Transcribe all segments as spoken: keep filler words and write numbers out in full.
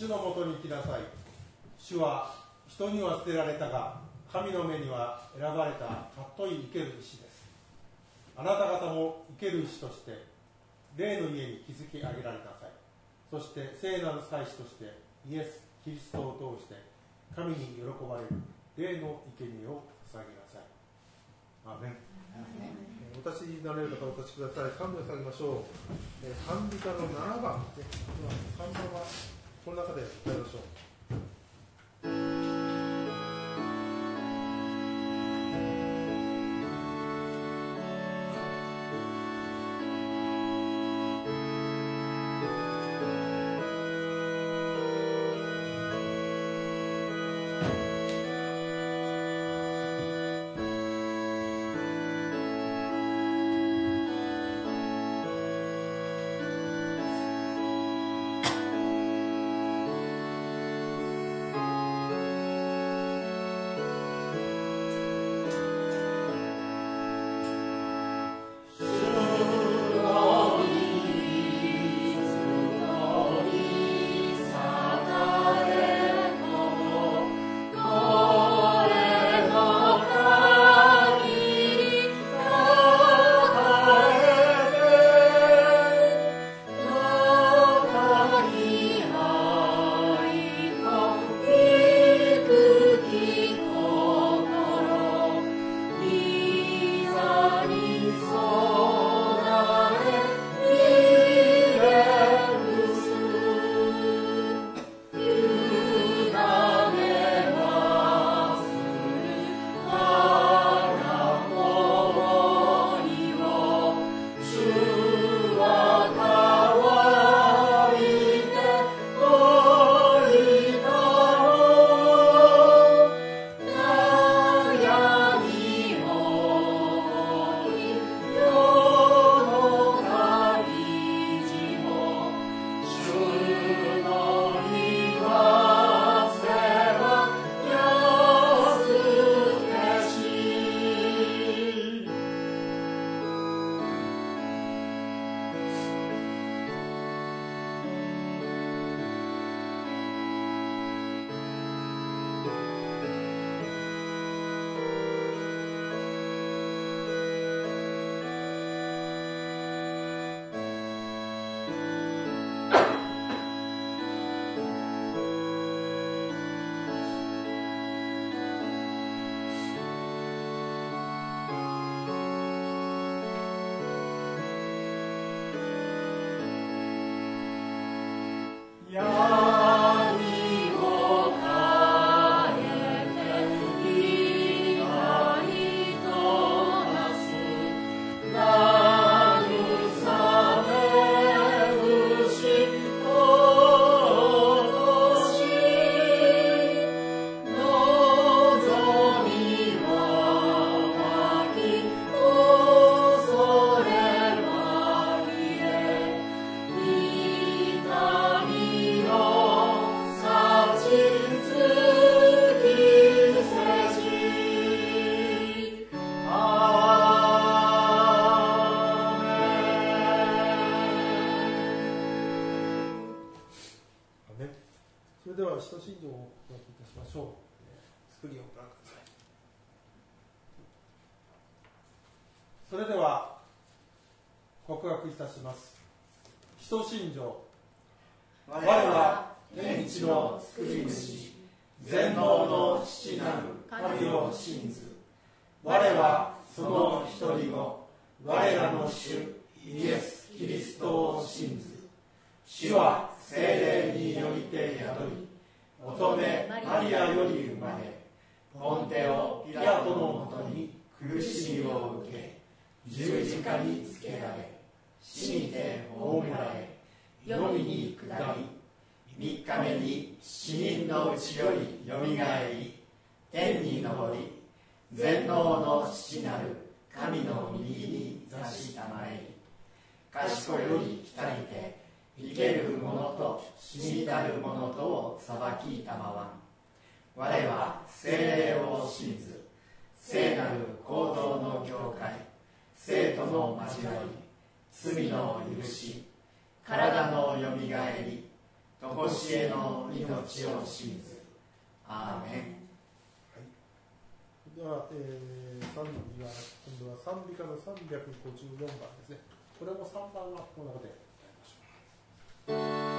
主のもとに来なさい。主は人には捨てられたが、神の目には選ばれた尊い生ける石です。あなた方も生ける石として霊の家に築き上げられなさい。そして聖なる祭司としてイエス・キリストを通して神に喜ばれる霊の生贄を捧げなさい。アーメン。私になれる方お立ちください。賛美を捧げましょう。賛美歌のななばんですね。さんばんはこの中で歌いましょう。使徒信条をお聞きいたしましょう。スクリーンをご覧ください。それでは告白いたします。使徒信条。我は天地の救い主、全能の父なる神を信ず。我はその一人子、我らの主イエス・キリストを信ず。主は聖霊によりて宿り、乙女マリアより生まれ、ポンテオ・ピラトのもとに苦しみを受け、十字架につけられ、死にて葬られ、黄泉に下り、三日目に死人のうちよりよみがえり、天に昇り、全能の父なる神の右に座したまえり、賢より来たりて、生ける者と死にたる者とを裁きたまわん。我は聖霊を信ず、聖なる行動の教会、生徒の交わり、罪の許し、体のよみがえり、 とこしえの命を信ず。アーメン。 はい、では、えー、賛美は今度は賛美歌のさんびゃくごじゅうよんばんですね。これもさんばんはこの中でやりましょう。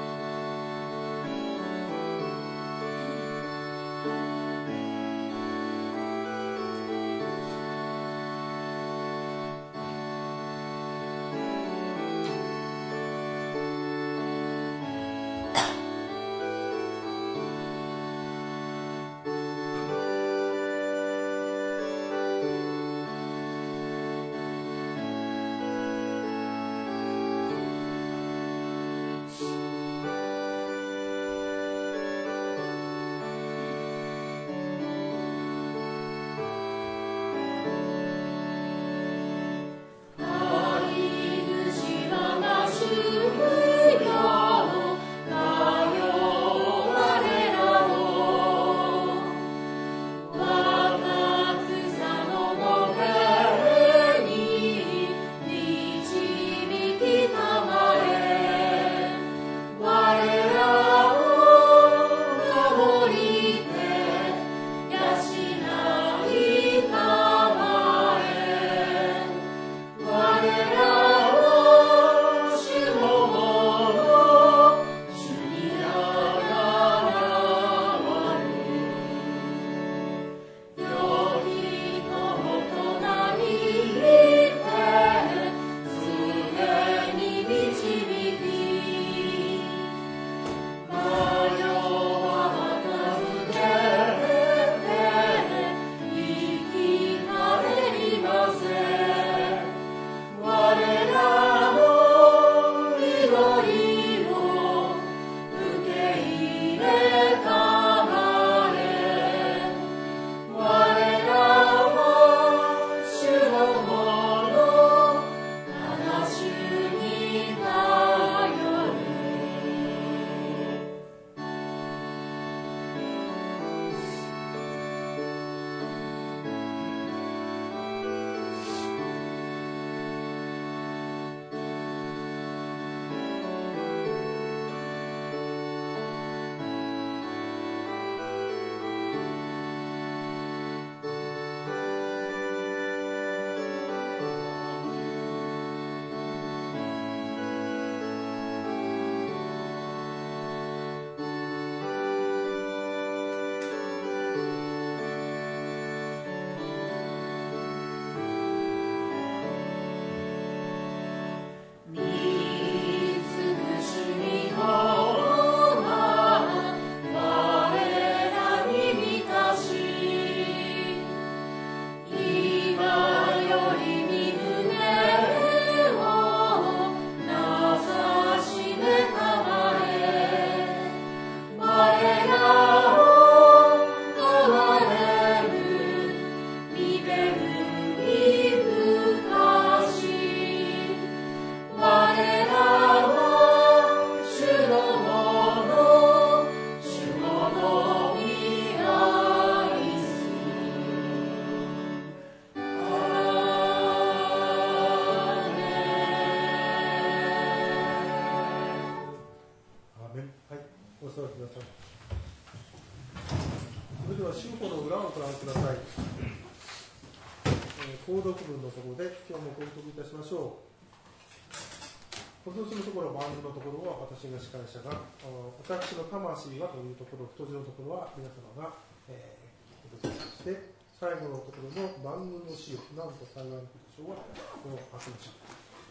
購読文のところで今日もご読いたしましょう。補足のところ、番組のところは私が司会者が、私の魂はというところ、太字のところは皆様が、えー、お届けして、最後のところの番組の詩を、なんと幸いのことはこのあきましょ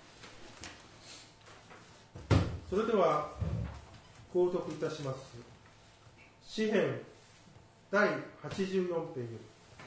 う。それでは、購読いたします。詩編だいはちじゅうよんページより。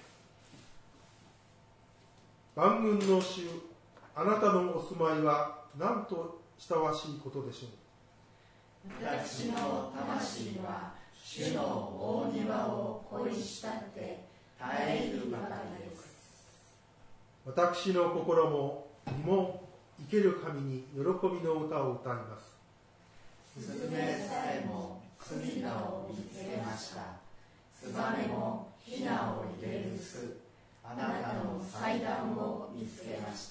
万軍の主、あなたのお住まいはなんと親しいことでしょう。 私の魂は主の大庭を恋したって絶えるばかりです。 私の心も身も生ける神に喜びの歌を歌います。 スズメさえも住みかを見つけました。ツバメもヒナを入れる巣、あなたの祭壇を見つけました。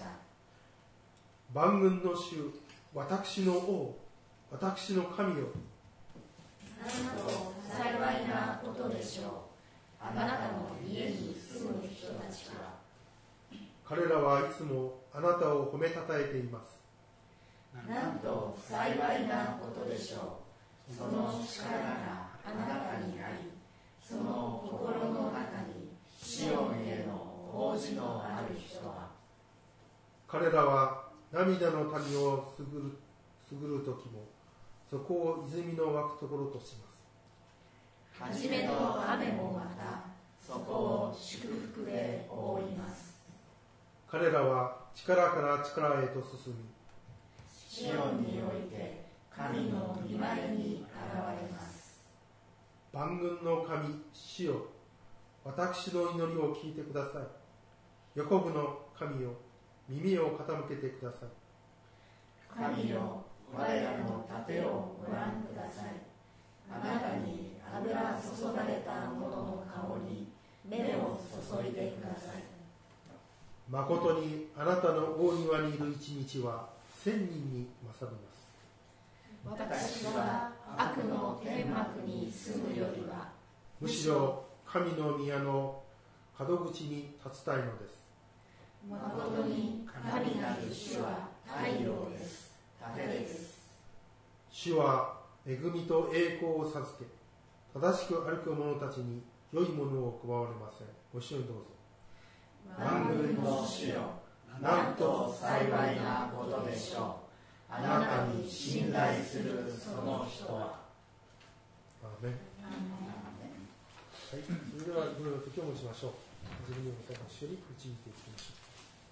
万軍の主、私の王、私の神よ、 なんと幸いなことでしょう。あなたの家に住む人たちは。 彼らはいつもあなたを褒めたたえています。 なんと幸いなことでしょう。その力があなたにあり、その心の中にシオンへの応じのある人は。 彼らは涙の谷をすぐるすぐる時も、そこを泉の湧くところとします。 はじめの雨もまたそこを祝福で覆います。 彼らは力から力へと進み、 シオンにおいて神の御前に現れます。 万軍の神、主よ、私の祈りを聞いてください。ヤコブの神よ、耳を傾けてください。 神よ、我らの盾をご覧ください。あなたに油注がれたものの顔に目を注いでください。 まことにあなたの大庭にいる一日は千人に勝ります。 私は悪の天幕に住むよりは、 むしろ神の宮の門口に立ちたいのです。 まことに神なる主は太陽です。盾です。 主は恵みと栄光を授け、正しく歩く者たちに良いものを配われません。ご一緒にどうぞ。 万軍の主よ、なんと幸いなことでしょう。あなたに信頼するその人は。 アーメン。はい、それでは祈りの時を持ちましょう。自分のことを一緒に導いていきましょう。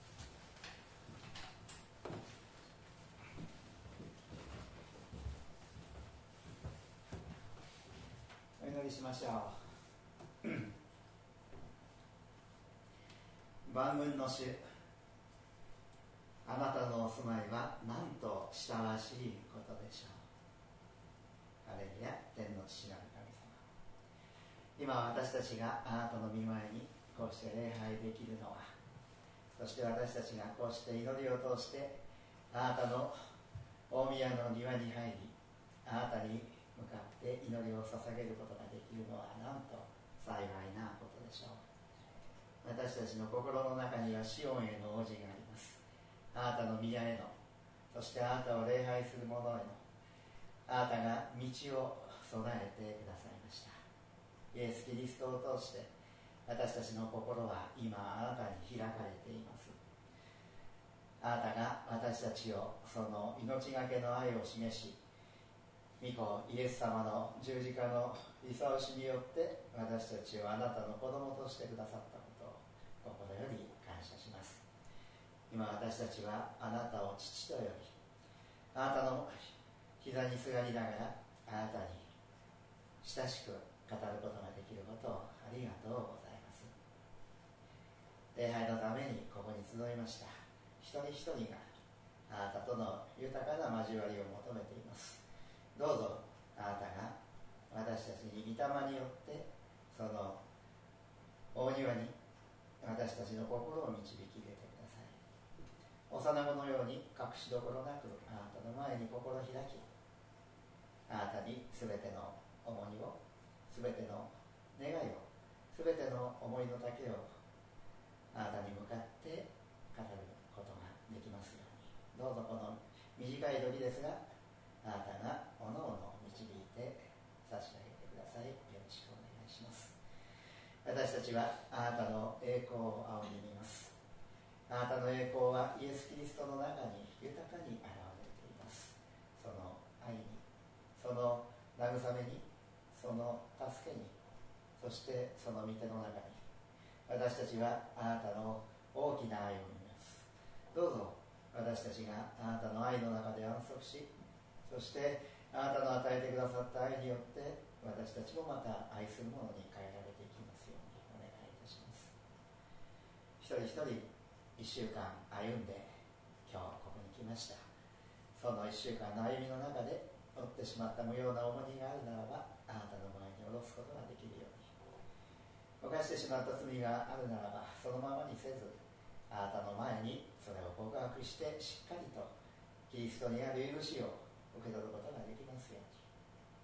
お祈りしましょう。万軍の主、あなたのお住まいはなんと親しいことでしょう。ハレルヤ、天の父なる神様、今私たちがあなたの御前にこうして礼拝できるのは、そして私たちがこうして祈りを通してあなたの大宮の庭に入り、あなたに向かって祈りを捧げることができるのはなんと幸いなことでしょう。私たちの心の中にはシオンへの応じがあります。あなたの宮への、そしてあなたを礼拝する者への、あなたが道を備えてくださいました。イエス・キリストを通して私たちの心は今あなたに開かれています。あなたが私たちをその命がけの愛を示し、御子イエス様の十字架の理想しによって私たちをあなたの子供としてくださったことを心より感謝します。今私たちはあなたを父と呼び、あなたの膝にすがりながらあなたに親しく語ることができることをありがとうございます。礼拝のためにここに集いました一人一人があなたとの豊かな交わりを求めています。どうぞあなたが私たちに御霊によってその大庭に私たちの心を導き入れてください。幼子のように隠しどころなくあなたの前に心開き、あなたにすべての重荷を、すべての願いを、すべての思いの丈をあなたに向かって語ることができますように、どうぞこの短い時ですがあなたがおのおの導いて差し上げてください。よろしくお願いします。私たちはあなたの栄光を仰ぎ見ます。あなたの栄光はイエス・キリストの中に豊かに現れています。その愛に、その慰めに、その助けに、そしてその御手の中に私たちはあなたの大きな愛を見ます。どうぞ私たちがあなたの愛の中で安息し、そしてあなたの与えてくださった愛によって私たちもまた愛するものに変えられていきますようにお願いいたします。一人一人一週間歩んで今日ここに来ました。その一週間の歩みの中で負ってしまった無用な重荷があるならばあなたの前に下ろすことができるように、犯してしまった罪があるならばそのままにせず、あなたの前にそれを告白してしっかりとキリストにある許しを受け取ることができますように、そ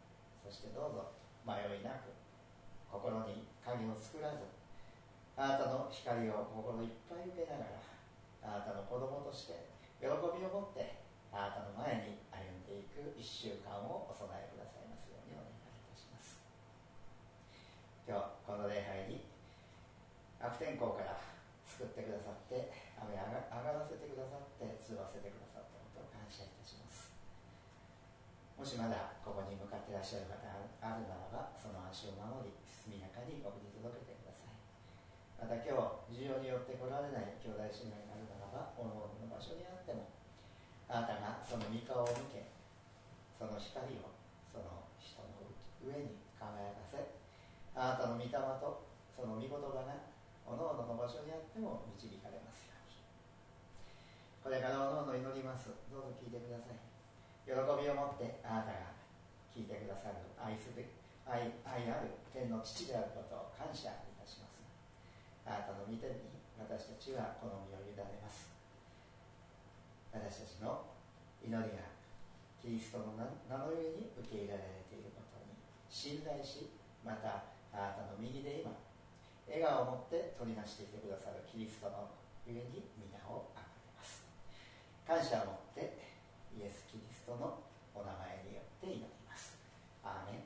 そしてどうぞ迷いなく心に影を作らず、あなたの光を心いっぱい受けながら、あなたの子供として喜びを持ってあなたの前に歩んでいく一週間をお備えくださいますようにお願いいたします。今日この礼拝に悪天候から救ってくださって、雨上がらせてくださって、通わせてくださったことを感謝いたします。もしまだここに向かっていらっしゃる方があるならば、その足を守り速やかに送り届けてください。また今日需要によって来られない兄弟姉妹があるならば、おのおのの場所にあってもあなたがその御顔を向け、その光をその人の上に輝かせ、あなたの御霊とその御言葉がおのおのの場所にあっても導かれますように。これからおのおの祈ります。どうぞ聞いてください。喜びを持ってあなたが聞いてくださる愛すべき 愛, 愛ある天の父であることを感謝いたします。あなたの御手に私たちはこの身を委ねます。私たちの祈りがキリストの名の上に受け入れられていることに信頼し、またあなたの右で今笑顔を持って取りなしていてくださるキリストの上に皆をあがめます。感謝を持ってイエス・キリストのお名前によって祈ります。アーメン。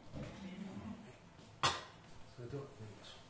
それでは祈りましょう。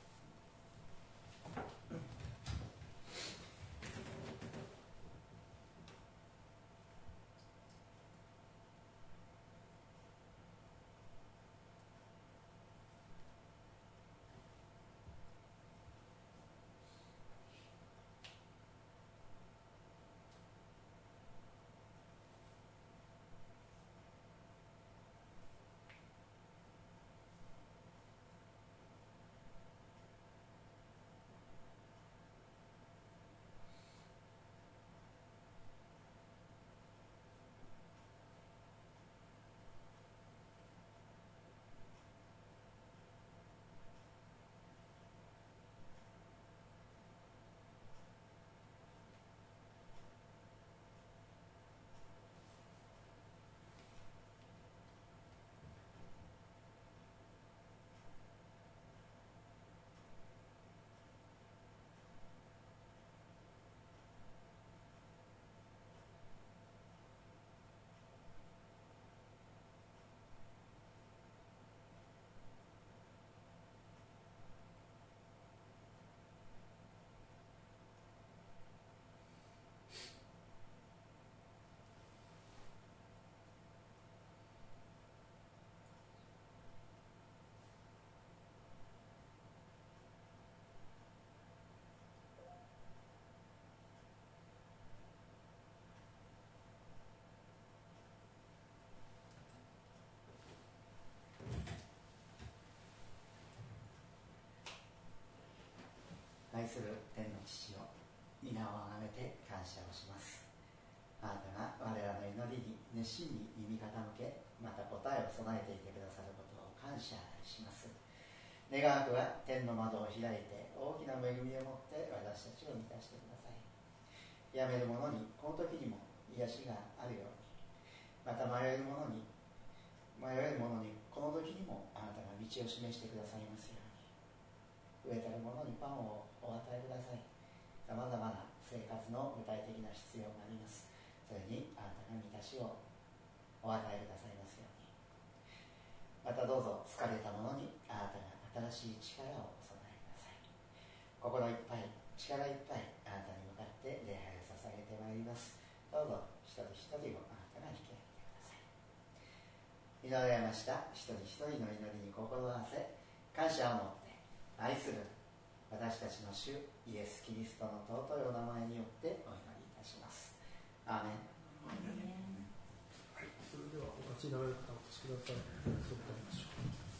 愛する天の父を皆をあがめて感謝をします。あなたが我らの祈りに熱心に耳傾け、また答えを備えていてくださることを感謝します。願わくは天の窓を開いて大きな恵みを持って私たちを満たしてください。やめる者にこの時にも癒しがあるように、また迷える者に迷える者にこの時にもあなたが道を示してくださいますように。飢えたる者にパンをお与えください。さまざまな生活の具体的な必要があります。それにあなたが満たしをお与えくださいますように。またどうぞ疲れた者にあなたが新しい力をお備えください。心いっぱい力いっぱいあなたに向かって礼拝を捧げてまいります。どうぞ一人一人をあなたが引き上げてください。祈られました一人一人の祈りに心を合わせ、感謝を持って愛する私たちの主イエス・キリストの尊いお名前によってお祈りいたします。アーメン。 はい、それではお立ちになられる方お越しください。それではりましょ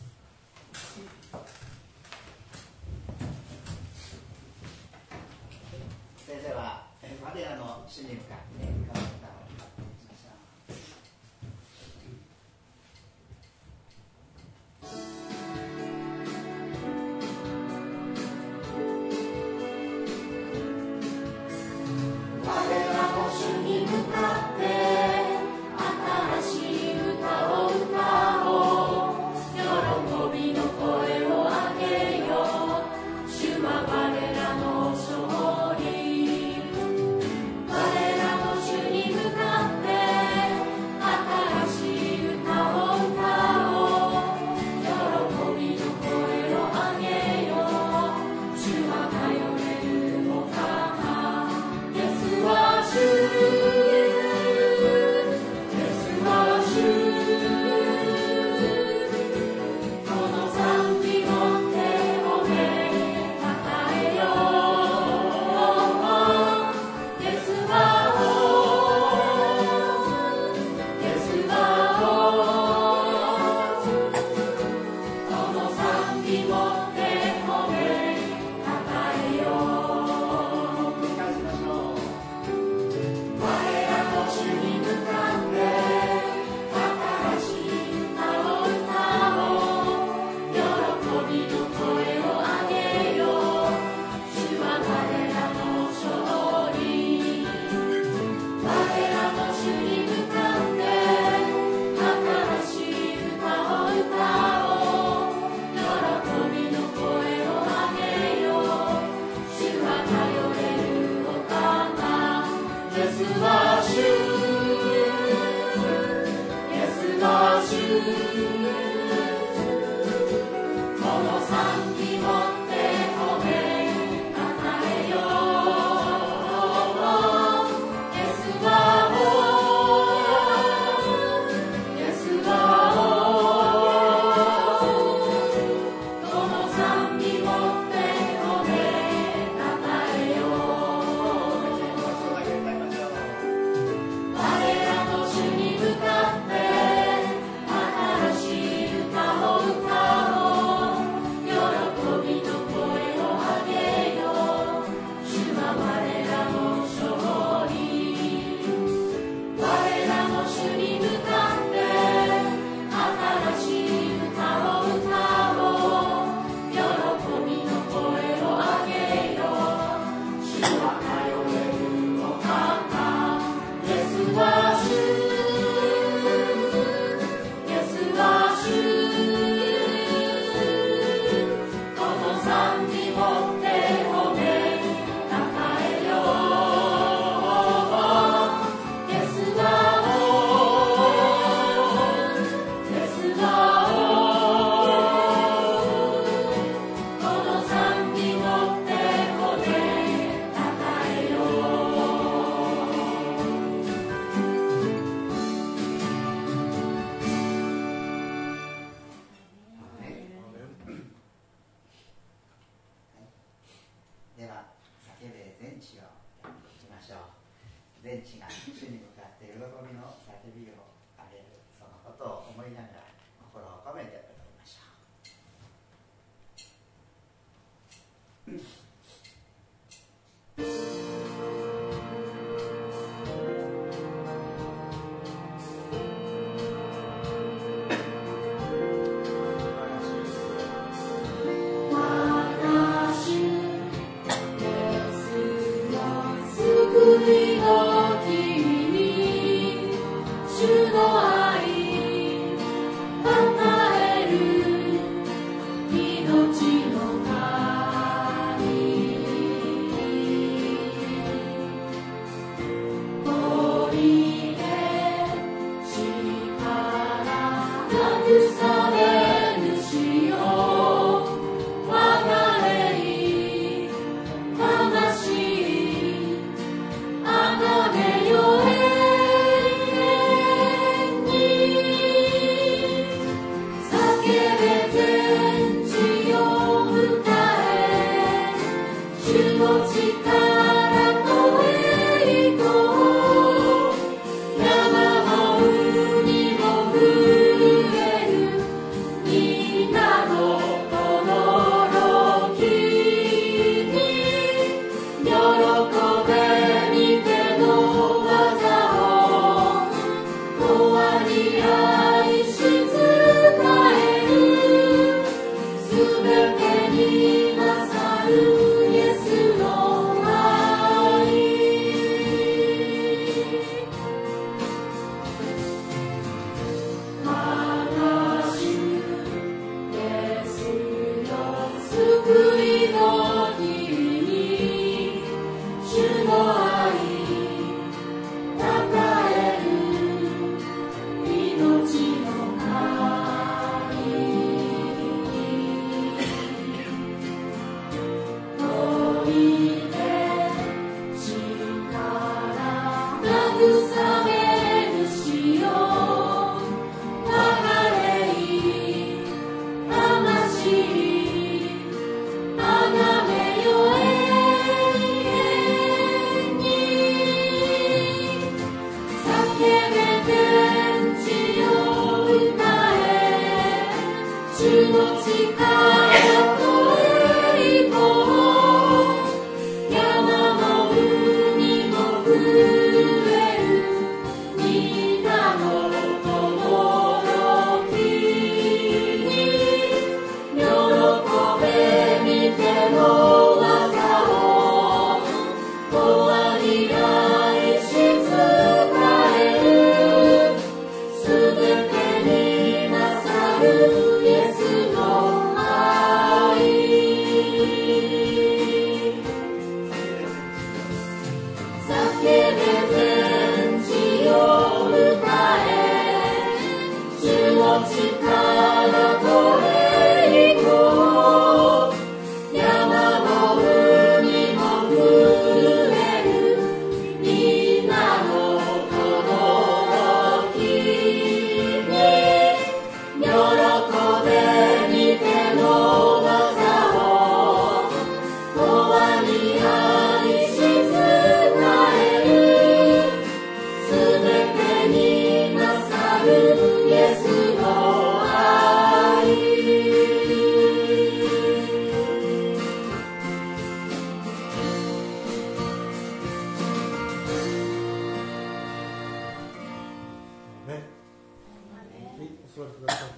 う。それでは我らの主に向かって神の歌をしましょう。 主に向かって新しい歌をイエスの愛メン。はい、お座りください。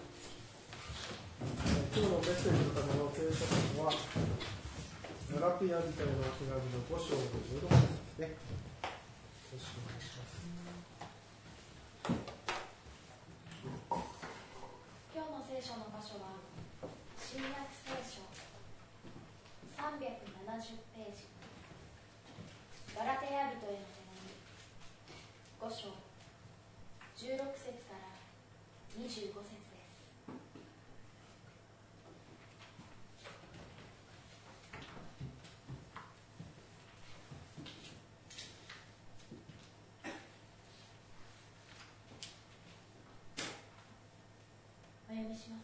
今日のメッセージのための聖書本はガラティア人への手紙のご章のじゅうろく節ですね。よろしくお願いします。 今日の聖書の場所は新約聖書さんびゃくななじゅうページ、ガラテヤ人への手紙ご章じゅうろく節からにじゅうご節です。お読みします。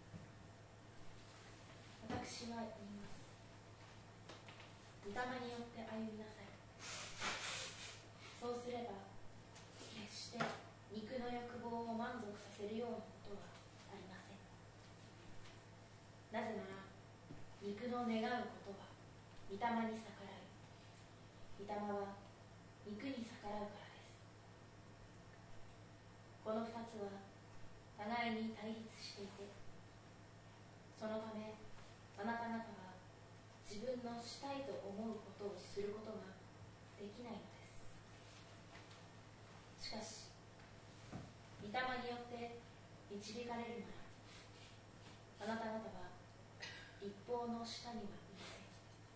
私は言います。御霊によって歩みなさい。そうすれば決して肉の欲望を満足させるようなことはありません。なぜなら肉の願うことは御霊に逆らい、御霊は肉に逆らうからです。この二つは互いに対立していて、そのためあなた方は自分のしたいと思うことをすることができないのです。しかし御霊によって導かれるなら、あなた方は一方の下にはいません。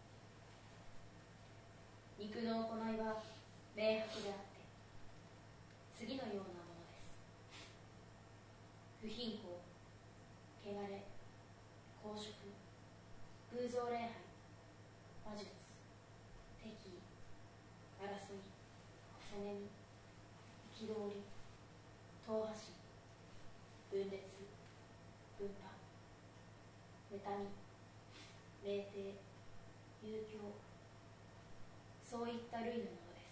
肉の行いは明白であって次のようなものです。不貧困、汚れ、公職、偶像礼拝、魔術、敵意、争い、責めみ、憤り、党派心、分裂、分派、妬み、霊邸、遊興、そういった類のものです。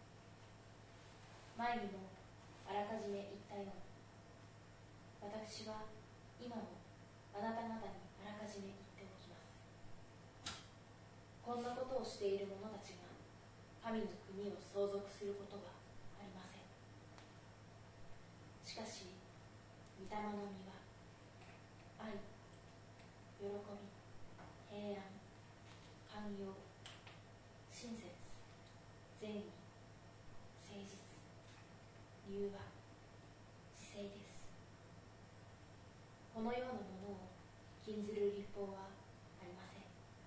前にもあらかじめ言ったように、私は今もあなた方にあらかじめ言っておきます。こんなことをしている者たちが神の国を相続することはありません。しかし御霊の実は愛、喜び、平安、寛容、親切、善意、誠実、融和、自制です。このようなものを禁ずる律法はありません。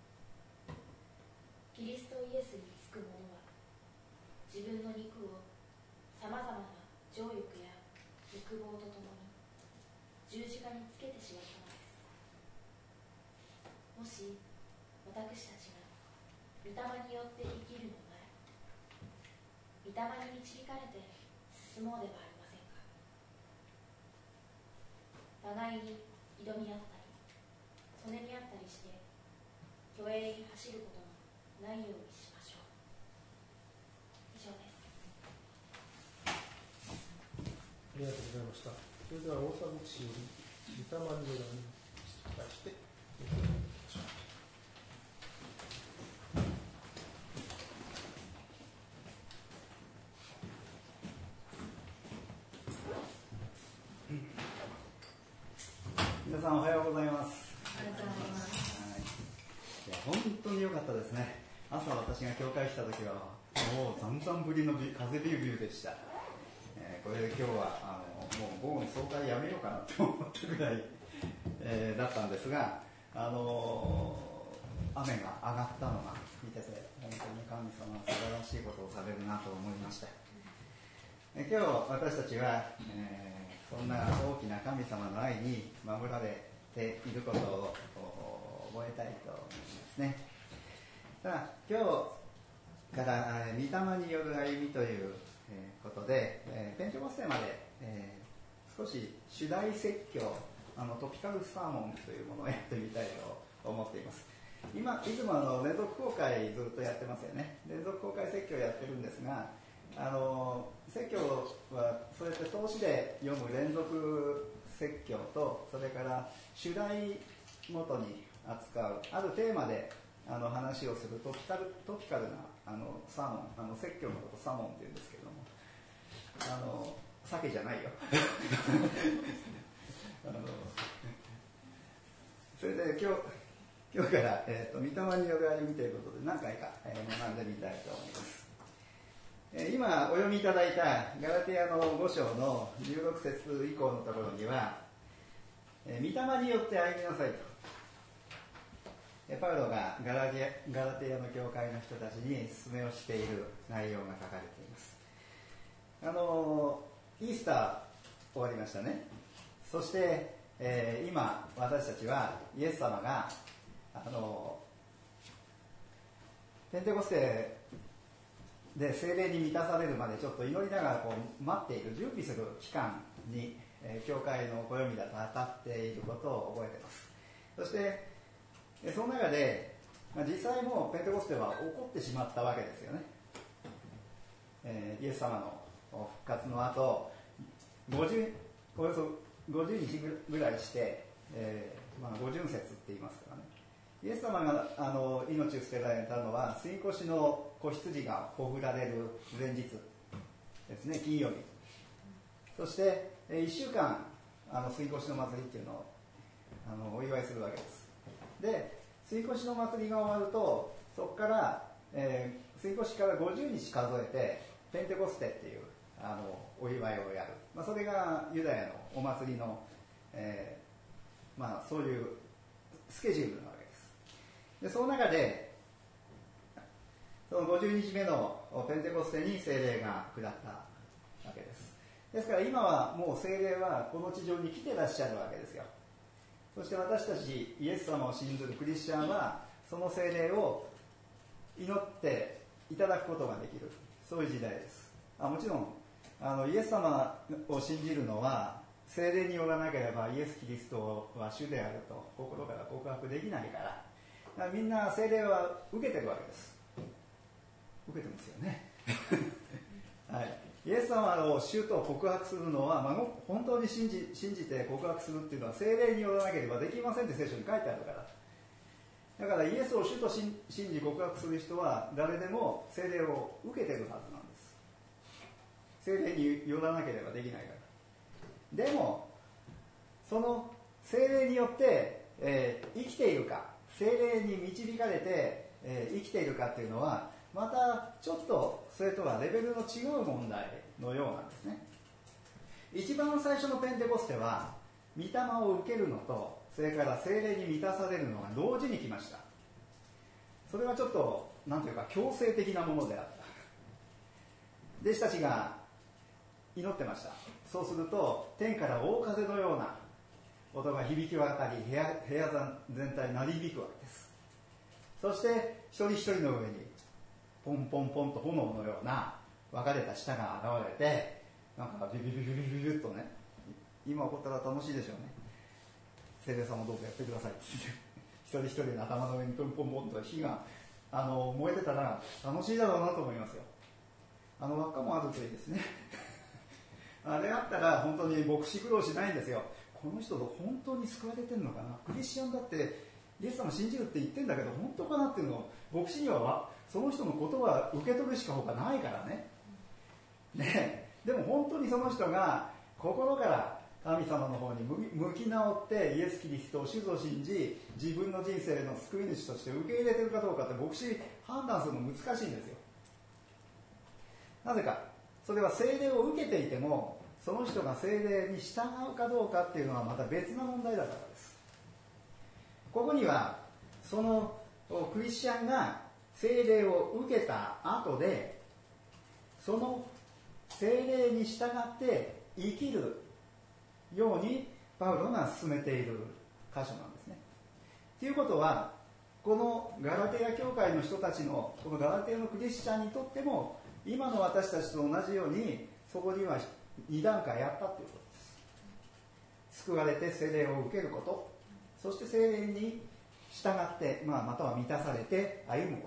キリストイエスにつく者は自分の肉をさまざまな情欲や欲望とともに十字架につけてしまったのです。もし私たちが御霊によって生きるのなら、御霊に導かれて進もうではありませんか。互いに挑み合ったりそねみ合ったりして虚栄に走ることのないようにしましょう。以上です。 ありがとうございました。それでは大沢牧師より御霊によるに対してお願いします。 皆さんおはようございます。 ありがとうございます。 はい、いや本当に良かったですね。朝私が教会した時はもうざんざん降りの風ビュービューでした。えー、これで今日はあのもう午後の総会やめようかなと思ったぐらい、えー、だったんですが、あのー、雨が上がったのが見てて本当に神様は素晴らしいことをされるなと思いました。えー、今日私たちは、えーそんな大きな神様の愛に守られていることを覚えたいと思いますね。さあ今日から御霊による歩みということでペンテコステまで、えー、少し主題説教あのトピカルサーモンというものをやってみたいと思っています。今いつもあの連続公開ずっとやってますよね。連続公開説教やってるんですが、あの説教はそうやって通しで読む連続説教と、それから主題ごとに扱うあるテーマであの話をするトピカル、トピカルなあのサーモン、あの説教のことサーモンっていうんですけれども、あの鮭じゃないよあのそれで今日今日から、えーと、御霊による歩みということで何回か、えー、学んでみたいと思います。えー、今お読みいただいたガラテヤのご章のじゅうろく節以降のところには、えー、御霊によって歩みなさいと、えー、パウロがガラテヤ、ガラテヤの教会の人たちに勧めをしている内容が書かれています。あのー、イースター終わりましたね。そして、えー、今私たちはイエス様があのペンテコステで聖霊に満たされるまでちょっと祈りながらこう待っている準備する期間に、えー、教会の暦だと当たっていることを覚えています。そして、えー、その中で、まあ、実際もうペンテコステは起こってしまったわけですよね。えー、イエス様の復活の後ごじゅうおよそごじゅうにちぐらいして、えーまあ、五巡節って言いますからね。イエス様があの命を捨てられたのは杉越の子羊がほぐられる前日ですね、金曜日。そしていっしゅうかんあの杉越の祭りっていうのをあのお祝いするわけです。で杉越の祭りが終わるとそこから、えー、杉越からごじゅうにち数えてペンテコステっていうあのお祝いをやる、まあ、それがユダヤのお祭りの、えーまあ、そういうスケジュールなわけです。でその中でそのごじゅうにちめのペンテコステに聖霊が下ったわけです。ですから今はもう聖霊はこの地上に来てらっしゃるわけですよ。そして私たちイエス様を信ずるクリスチャンはその聖霊を祈っていただくことができる、そういう時代です。あもちろんあのイエス様を信じるのは聖霊によらなければイエス・キリストは主であると心から告白できないから、だからみんな聖霊は受けてるわけです。受けてますよね、はい、イエス様を主と告白するのは、まあ、本当に信じ、信じて告白するっていうのは聖霊によらなければできませんって聖書に書いてあるから。だからイエスを主と信じ告白する人は誰でも聖霊を受けてるはずなんです。聖霊によらなければできないから。でもその聖霊によって、えー、生きているか、聖霊に導かれて、えー、生きているかっていうのはまたちょっとそれとはレベルの違う問題のようなんですね。一番最初のペンテコステは御霊を受けるのとそれから聖霊に満たされるのが同時に来ました。それはちょっとなんていうか強制的なものであった。弟子たちが祈ってました。そうすると天から大風のような音が響き渡り部屋、部屋全体に鳴り響くわけです。そして一人一人の上にポンポンポンと炎のような分かれた舌が現れて、なんかビビビビビビビビッとね、今起こったら楽しいでしょうね。聖霊様どうぞやってくださいって一人一人の頭の上にポンポンポンと火があの燃えてたら楽しいだろうなと思いますよ。あの輪っかもあるといいですねあれあったら本当に牧師苦労しないんですよ。この人本当に救われてるのかな、クリスチャンだってイエス様信じるって言ってんだけど本当かなっていうのを牧師にはその人の言葉を受け取るしか他ないからね。ねでも本当にその人が心から神様の方に向き直ってイエス・キリストを主と信じ自分の人生の救い主として受け入れてるかどうかって牧師判断するの難しいんですよ。なぜか、それは聖霊を受けていてもその人が聖霊に従うかどうかっていうのはまた別な問題だからです。ここにはそのクリスチャンが聖霊を受けた後でその聖霊に従って生きるようにパウロが進めている箇所なんですね。ということはこのガラテヤ教会の人たちのこのガラテヤのクリスチャンにとっても今の私たちと同じようにそこにはに段階あったということです。救われて聖霊を受けること、そして聖霊に従って、まあ、または満たされて歩むこと。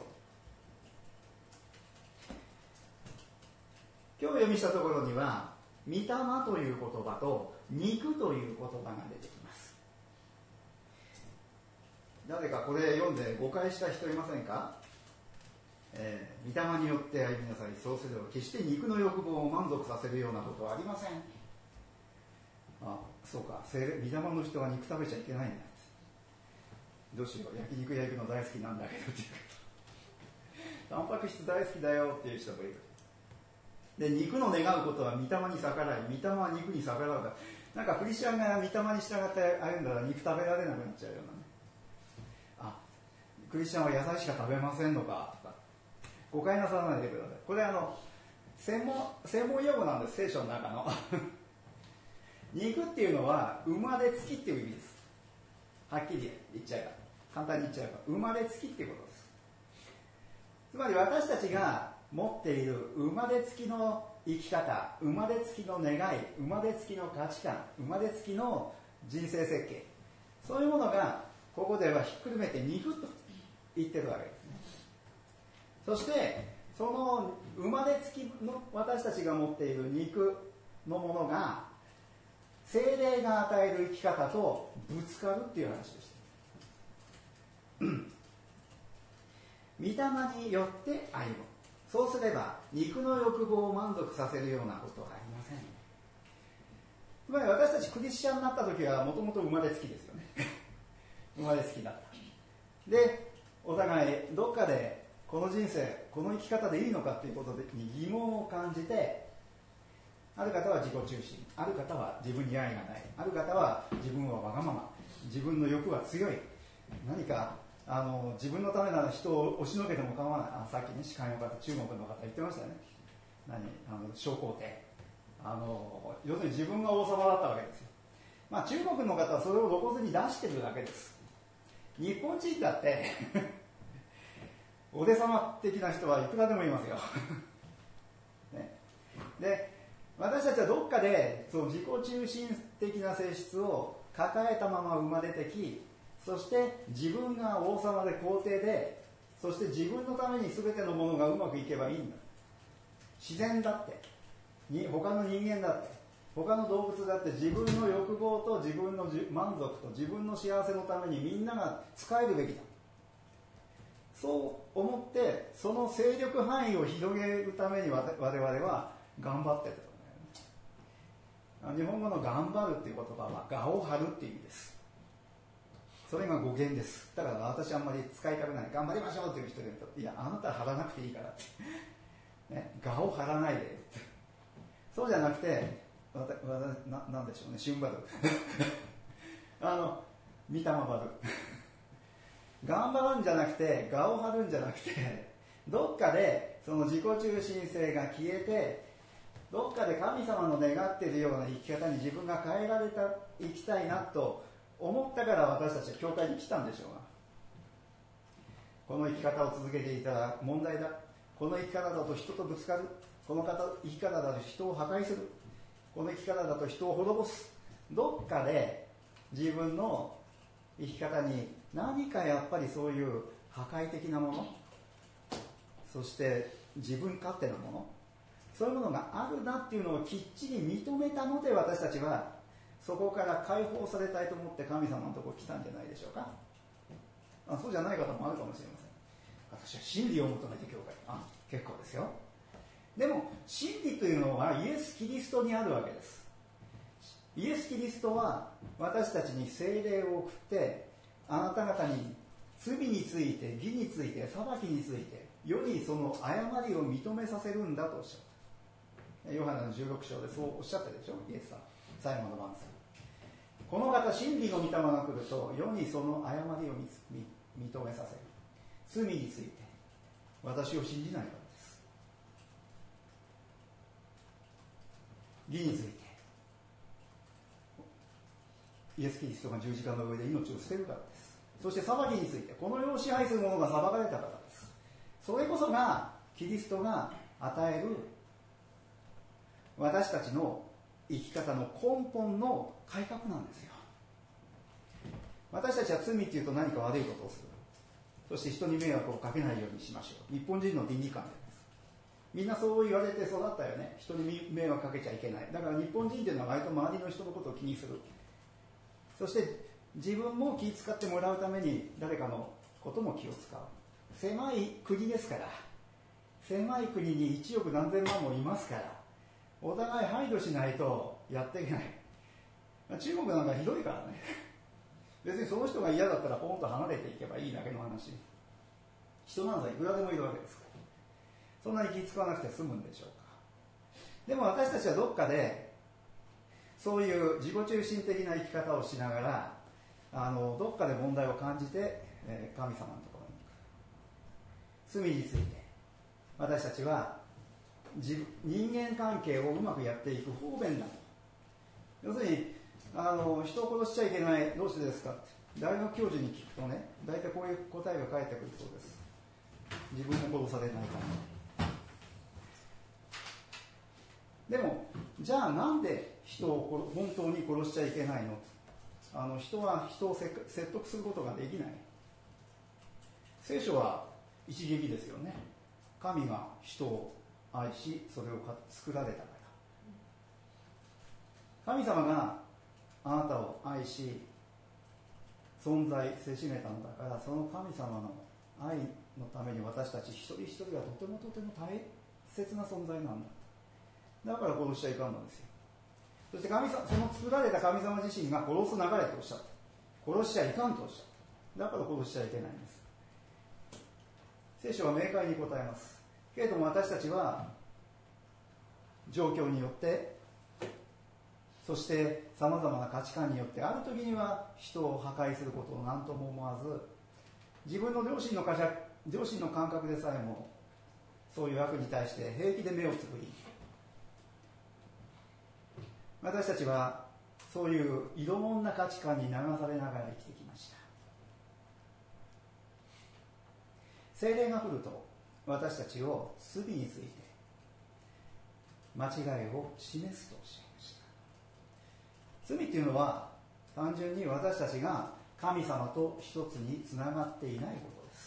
今日読みしたところには御霊という言葉と肉という言葉が出てきます。誰かこれ読んで誤解した人いませんか？ えー、御霊によって歩みなさい。そうすれば決して肉の欲望を満足させるようなことはありません。あ、そうか、聖霊、御霊の人は肉食べちゃいけないんだ。どうしよう、焼肉焼くの大好きなんだけどっていうタンパク質大好きだよっていう人もいる。で、肉の願うことは御霊に逆らい、御霊は肉に逆らうから、なんかクリスチャンが御霊に従って歩んだら肉食べられなくなっちゃうようなね。あ、クリスチャンは野菜しか食べませんのかとか、誤解なさらないでください。これあの専門専門用語なんです、聖書の中の肉っていうのは生まれつきっていう意味です。はっきり言っちゃえば、簡単に言っちゃえば生まれつきっていうことです。つまり私たちが持っている生まれつきの生き方、生まれつきの願い、生まれつきの価値観、生まれつきの人生設計、そういうものがここではひっくるめて肉と言ってるわけですね。そしてその生まれつきの私たちが持っている肉のものが聖霊が与える生き方とぶつかるっていう話でした。御霊によって歩む。そうすれば肉の欲望を満足させるようなことはありません。つまり私たちクリスチャンになった時はもともと生まれつきですよね生まれつきだった。で、お互いどっかでこの人生、この生き方でいいのかということに疑問を感じて、ある方は自己中心、ある方は自分に愛がない、ある方は自分はわがまま、自分の欲は強い、何かあの自分のためなら人を押しのけても構わない。あ、さっきね、司会の方、中国の方言ってましたよね。何あの小皇帝、あの要するに自分が王様だったわけですよ。まあ、中国の方はそれを露骨に出してるだけです。日本人だってお出様的な人はいくらでもいますよ、ね、で、私たちはどっかでその自己中心的な性質を抱えたまま生まれてき、そして自分が王様で皇帝で、そして自分のために全てのものがうまくいけばいいんだ。自然だって、に他の人間だって、他の動物だって自分の欲望と自分の満足と自分の幸せのためにみんなが使えるべきだ。そう思ってその勢力範囲を広げるために我々は頑張ってる。日本語の頑張るっていう言葉は我を張るっていう意味です。それが語源です。だから私あんまり使いたくない、頑張りましょうっていう人で言うと、いや、あなたは張らなくていいからって、ね、我を張らないでって。そうじゃなくて、わたわた な, なんでしょうね、春バルあの御霊バル頑張るんじゃなくて、我を張るんじゃなくて、どっかでその自己中心性が消えて、どっかで神様の願っているような生き方に自分が変えられた生きたいなと思ったから私たちは教会に来たんでしょうが、この生き方を続けていたら問題だ、この生き方だと人とぶつかる、この生き方だと人を破壊する、この生き方だと人を滅ぼす、どっかで自分の生き方に何かやっぱりそういう破壊的なもの、そして自分勝手なもの、そういうものがあるなっていうのをきっちり認めたので、私たちはそこから解放されたいと思って神様のところに来たんじゃないでしょうか。あ、そうじゃない方もあるかもしれません。私は真理を求めて教会、あ、結構ですよ。でも真理というのはイエス・キリストにあるわけです。イエス・キリストは私たちに聖霊を送って、あなた方に罪について、義について、裁きについて、世にその誤りを認めさせるんだとおっしゃった。ヨハネのじゅうろく章でそうおっしゃったでしょ、イエスさん。最後の晩餐。この方、真理の御霊が来ると、世にその誤りを認めさせる。罪について、私を信じないからです。義について、イエス・キリストが十字架の上で命を捨てるからです。そして裁きについて、この世を支配する者が裁かれたからです。それこそがキリストが与える私たちの生き方の根本の改革なんですよ。私たちは罪っていうと何か悪いことをする。そして人に迷惑をかけないようにしましょう。日本人の倫理観です。みんなそう言われて育ったよね。人に迷惑かけちゃいけない。だから日本人っていうのは割と周りの人のことを気にする。そして自分も気遣ってもらうために誰かのことも気を使う。狭い国ですから、 狭い国にいちおく何千万もいますから、お互い配慮しないとやっていけない。中国なんかひどいからね。別にその人が嫌だったらポンと離れていけばいいだけの話。人なんざいくらでもいるわけですから、そんなに気使わなくて済むんでしょうか。でも私たちはどっかでそういう自己中心的な生き方をしながら、あのどっかで問題を感じて、えー、神様のところに行く。罪について私たちは自人間関係をうまくやっていく方便だと。要するにあの人を殺しちゃいけない、どうしてですかって大学教授に聞くとね、大体こういう答えが返ってくるそうです。自分も殺されないから。でもじゃあなんで人を本当に殺しちゃいけないの？あの人は人を説得することができない。聖書は一撃ですよね。神が人を愛しそれを作られたから。神様があなたを愛し存在せしめたのだから、その神様の愛のために私たち一人一人がとてもとても大切な存在なんだ。だから殺しちゃいかんのですよ。そして神様、その作られた神様自身が殺す流れとおっしゃった。殺しちゃいかんとおっしゃった。だから殺しちゃいけないんです。聖書は明快に答えます。けれども私たちは状況によって、そしてさまざまな価値観によって、ある時には人を破壊することを何とも思わず、自分の良心の感覚、良心の感覚でさえもそういう悪に対して平気で目をつぶり、私たちはそういういろんな価値観に流されながら生きてきました。聖霊が来ると私たちを罪について間違いを示すとおっしゃいました。罪っていうのは単純に私たちが神様と一つにつながっていないことです。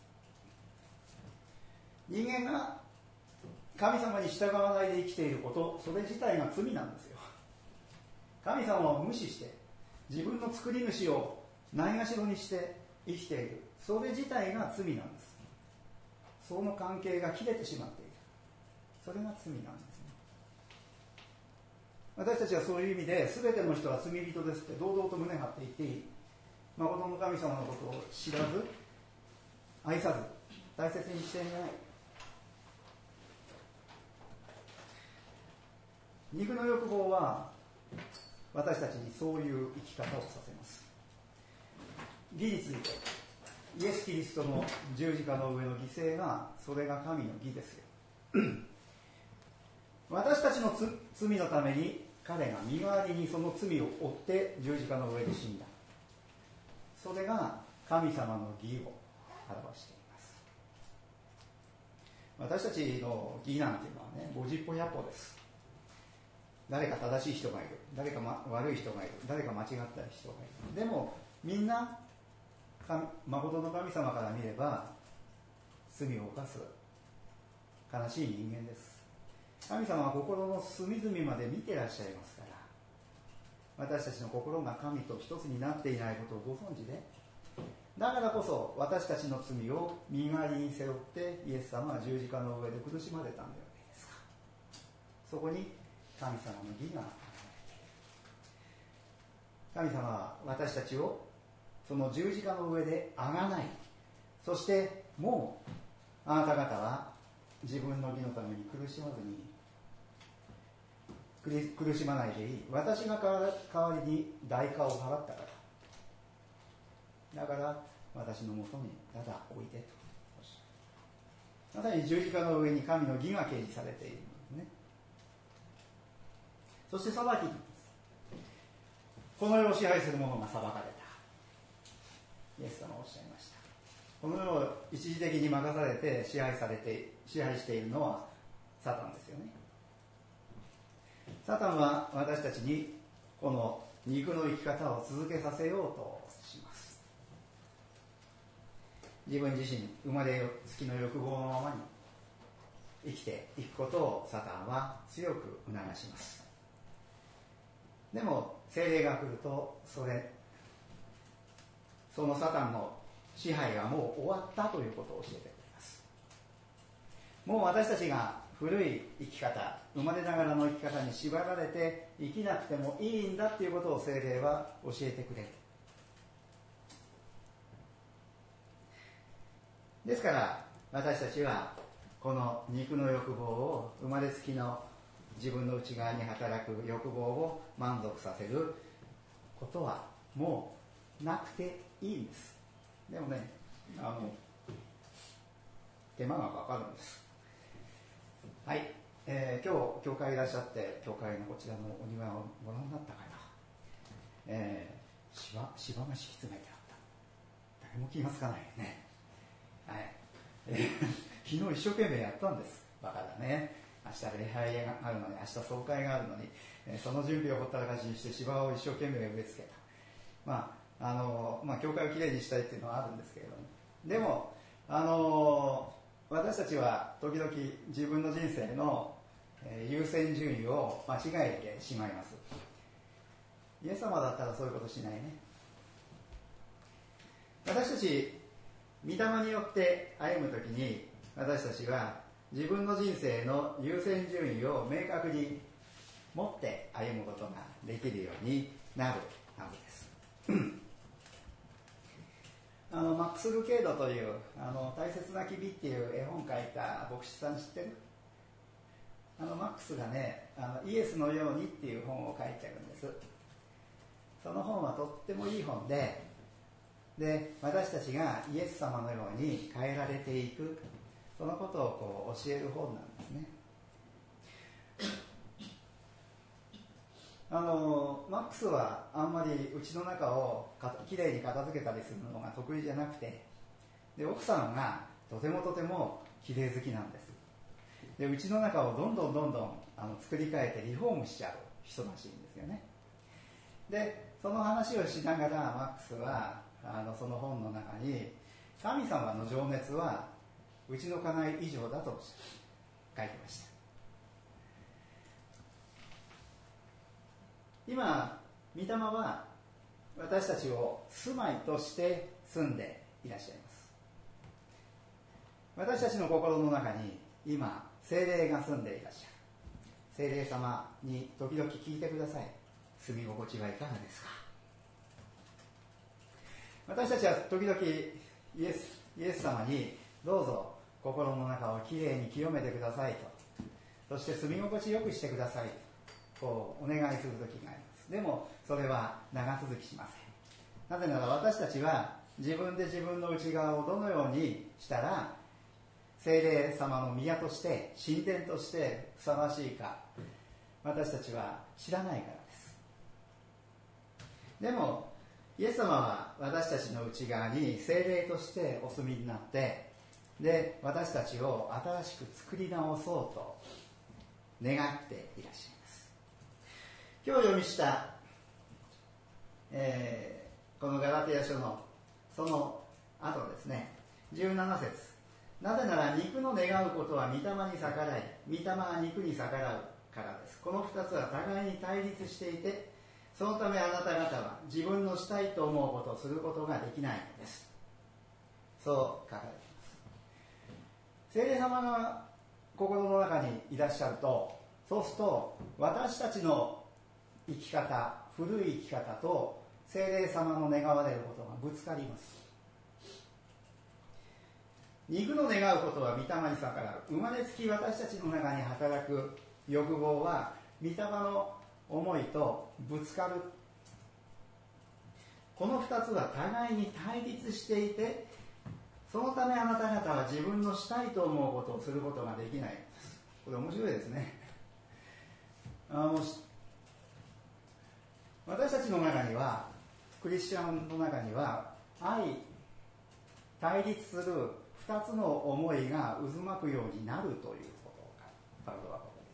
人間が神様に従わないで生きていること、それ自体が罪なんですよ。神様を無視して自分の作り主をないがしろにして生きている、それ自体が罪なんです。その関係が切れてしまっている、それが罪なんですね。私たちはそういう意味で全ての人は罪人ですって堂々と胸張って言っていい。誠の神様のことを知らず愛さず大切にしていない。肉の欲望は私たちにそういう生き方をさせます。義についてイエス・キリストの十字架の上の犠牲が、それが神の義ですよ。私たちのつ罪のために彼が身代わりにその罪を負って十字架の上で死んだ。それが神様の義を表しています。私たちの義なんていうのはね、ごじっぽひゃっぽです。誰か正しい人がいる、誰か、ま、悪い人がいる、誰か間違った人がいる。でもみんな誠の神様から見れば罪を犯す悲しい人間です。神様は心の隅々まで見てらっしゃいますから、私たちの心が神と一つになっていないことをご存知で、だからこそ私たちの罪を身代わりに背負ってイエス様は十字架の上で苦しまれたんではないですか。そこに神様の義が現れている。神様は私たちをその十字架の上であがない、そしてもうあなた方は自分の義のために苦しまずに苦しまないでいい、私が代わりに代価を払ったから、だから私のもとにただ置いてとおっしゃる。まさに十字架の上に神の義が掲示されているんですね。そして裁きです。この世を支配する者が裁かれた。イエス様はおっしゃいました。この世を一時的に任されて支配されて支配しているのはサタンですよね。サタンは私たちにこの肉の生き方を続けさせようとします。自分自身生まれつきの欲望のままに生きていくことをサタンは強く促します。でも聖霊が来るとそれそのサタンの支配がもう終わったということを教えてくれます。 もう私たちが古い生き方、生まれながらの生き方に縛られて生きなくてもいいんだっていうことを聖霊は教えてくれる。ですから私たちはこの肉の欲望を、生まれつきの自分の内側に働く欲望を満足させることはもうなくていいんです。でもね、あの手間がかかるんです。はい、えー、今日教会いらっしゃって、教会のこちらのお庭をご覧になったかな。えー、芝芝が敷き詰めてあった。誰も気がつかないね。はい、えー、昨日一生懸命やったんです。バカだね。明日礼拝があるのに、明日総会があるのに、えー、その準備をほったらかしにして芝を一生懸命植え付けた。まああのまあ、教会をきれいにしたいっていうのはあるんですけれども、でもあの私たちは時々自分の人生の優先順位を間違えてしまいます。イエス様だったらそういうことしないね。私たち御霊によって歩むときに、私たちは自分の人生の優先順位を明確に持って歩むことができるようになるはずです。あのマックス・ルケードというあの大切な日々っていう絵本を書いた牧師さん知ってる？あのマックスがね、あのイエスのようにっていう本を書いてるんです。その本はとってもいい本で、で私たちがイエス様のように変えられていく、そのことをこう教える本なんですね。あのマックスはあんまり家の中をきれいに片付けたりするのが得意じゃなくて、で奥さんがとてもとてもきれい好きなんです。で家の中をどんどんどんどんあの作り変えてリフォームしちゃう人らしいんですよね。でその話をしながらマックスはあのその本の中に、神様の情熱はうちの家内以上だと書いてました。今御霊は私たちを住まいとして住んでいらっしゃいます。私たちの心の中に今聖霊が住んでいらっしゃる。聖霊様に時々聞いてください。住み心地はいかがですか？私たちは時々イエス、イエス様にどうぞ心の中をきれいに清めてくださいと、そして住み心地よくしてくださいとこうお願いする時があります。でもそれは長続きしません。なぜなら私たちは自分で自分の内側をどのようにしたら聖霊様の宮として神殿としてふさわしいか、私たちは知らないからです。でもイエス様は私たちの内側に聖霊としてお住みになって、で私たちを新しく作り直そうと願っていらっしゃいます。今日読みした、えー、このガラテヤ書のその後ですね、じゅうなな節、なぜなら肉の願うことは御霊に逆らい、御霊は肉に逆らうからです。この二つは互いに対立していて、そのためあなた方は自分のしたいと思うことをすることができないのです。そう書かれています。聖霊様が心の中にいらっしゃると、そうすると私たちの生き方、古い生き方と聖霊様の願われることがぶつかります。肉の願うことは御霊に逆らう。生まれつき私たちの中に働く欲望は御霊の思いとぶつかる。この二つは互いに対立していて、そのためあなた方は自分のしたいと思うことをすることができないんです。これ面白いですね。あの私たちの中には、クリスチャンの中には相対立する二つの思いが渦巻くようになるということがパウロはここで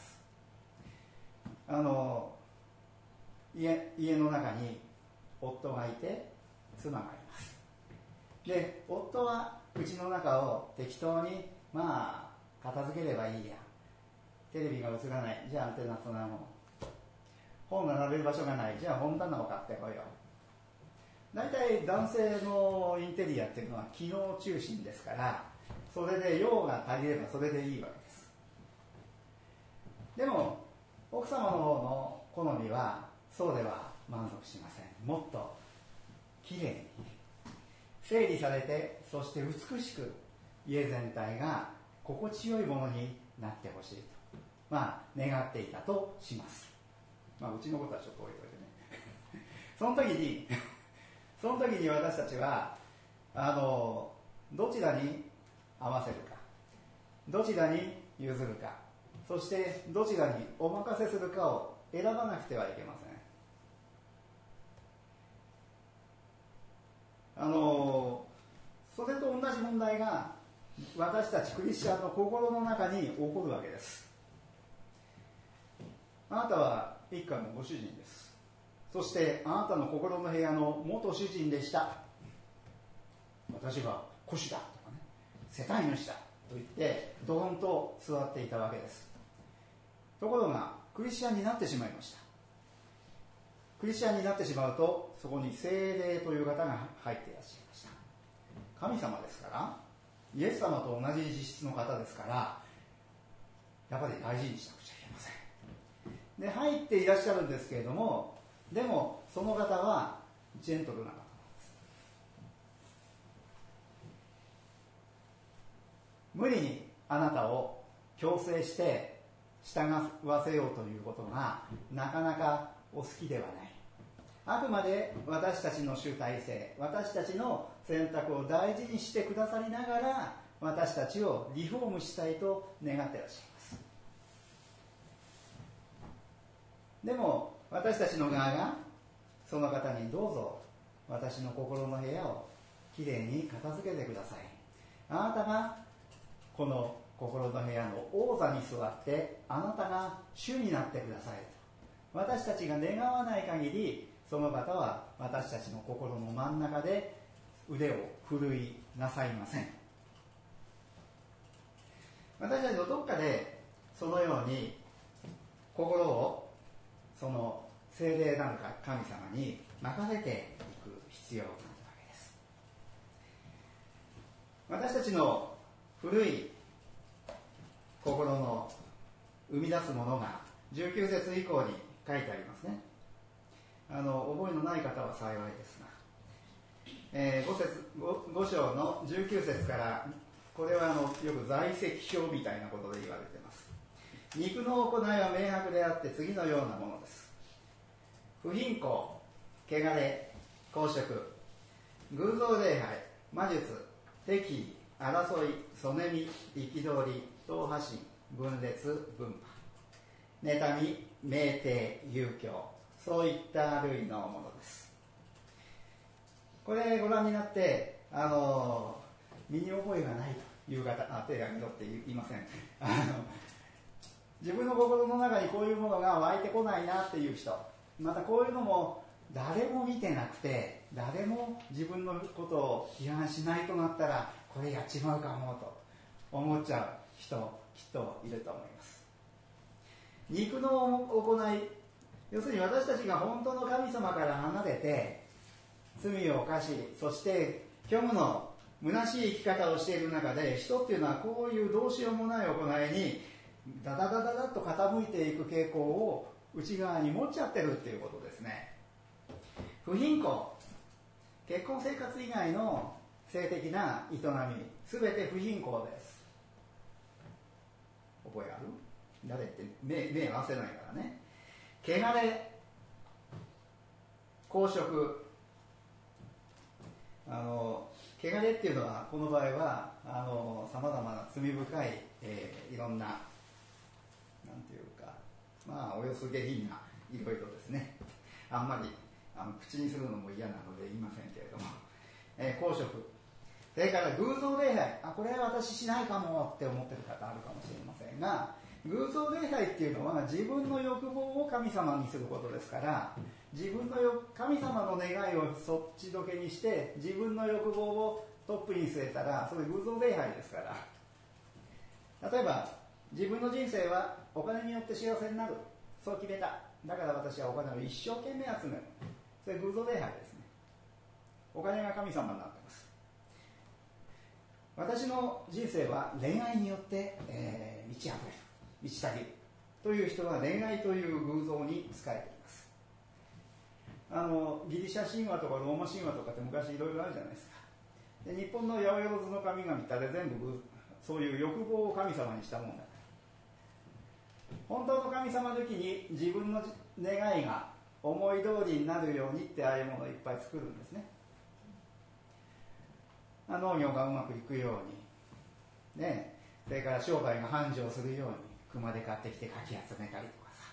言っています。あの 家, 家の中に夫がいて妻がいます。で夫はうちの中を適当にまあ片付ければいいや、テレビが映らない、じゃあアンテナつなごう、本が並べる場所がない、じゃあ本棚を買ってこよう。大体男性のインテリアっていうのは機能中心ですから、 それで用が足りればそれでいいわけです。でも奥様の方の好みはそうでは満足しません。もっときれいに整理されて、そして美しく家全体が心地よいものになってほしいと、まあ願っていたとします。まあうちのことはちょっと置いといてねその時にその時に私たちはあのどちらに合わせるか、どちらに譲るか、そしてどちらにお任せするかを選ばなくてはいけません。あのそれと同じ問題が私たちクリスチャンの心の中に起こるわけです。あなたは一家のご主人です。そしてあなたの心の部屋の元主人でした。私は戸主だとかね、世帯主だと言ってドーンと座っていたわけです。ところがクリスチャンになってしまいました。クリスチャンになってしまうと、そこに聖霊という方が入っていらっしゃいました。神様ですから、イエス様と同じ実質の方ですから、やっぱり大事にしなくちゃいけません。で、入っていらっしゃるんですけれども、でもその方はジェントルな方なんです。無理にあなたを強制して従わせようということがなかなかお好きではない。あくまで私たちの主体性、私たちの選択を大事にしてくださりながら、私たちをリフォームしたいと願っていらっしゃいます。でも私たちの側がその方にどうぞ私の心の部屋をきれいに片付けてください。あなたがこの心の部屋の王座に座ってあなたが主になってくださいと、私たちが願わない限りその方は私たちの心の真ん中で腕を振るいなさいません。私たちのどっかでそのように心をその聖霊なる神様に任せていく必要があるわけです。私たちの古い心の生み出すものがじゅうきゅう節以降に書いてありますね。あの覚えのない方は幸いですが、えー、5, 節 5, 5章のじゅうきゅう節から、これはあのよく在籍表みたいなことで言われています。肉の行いは明白であって次のようなものです。不貧困、汚れ、公職、偶像礼拝、魔術、敵意、争い、そねみ、憤り、党派心、分裂、分派、妬み、酩酊、遊興、そういった類のものです。これご覧になって、あの身に覚えがないという方、あ、手を挙げろって言いません。あの自分の心の中にこういうものが湧いてこないなっていう人、またこういうのも誰も見てなくて、誰も自分のことを批判しないとなったら、これやっちまうかもと思っちゃう人、きっといると思います。肉の行い、要するに私たちが本当の神様から離れて罪を犯し、そして虚無の虚しい生き方をしている中で、人っていうのはこういうどうしようもない行いにダダダダダッと傾いていく傾向を内側に持っちゃってるっていうことですね。不貧困、結婚生活以外の性的な営み、すべて不貧困です。覚えある？誰って 目, 目合わせないからね。汚れ、公職、あの汚れっていうのはこの場合はあのさまざまな罪深い、えー、いろんななんていうか、まあおよそ下品ないろいろですね。あんまりあの口にするのも嫌なので言いませんけれども、えー、公職、それから偶像礼拝、あ、これは私しないかもって思ってる方あるかもしれませんが、偶像礼拝っていうのは自分の欲望を神様にすることですから、自分の神様の願いをそっちどけにして自分の欲望をトップに据えたら、それ偶像礼拝ですから。例えば自分の人生はお金によって幸せになる、そう決めた、だから私はお金を一生懸命集める、それ偶像礼拝ですね。お金が神様になってます。 私の人生は恋愛によって、えー、満ち溢れる、満ち足りるという人は恋愛という偶像に仕えています。あのギリシャ神話とかローマ神話とかって昔いろいろあるじゃないですか。で日本の八百万の神々ってあれ全部そういう欲望を神様にしたもんだから、本当の神様抜きに自分の願いが思い通りになるようにってああいうものをいっぱい作るんですね。農業がうまくいくように、ね、それから商売が繁盛するように熊で買ってきてかき集めたりとかさ、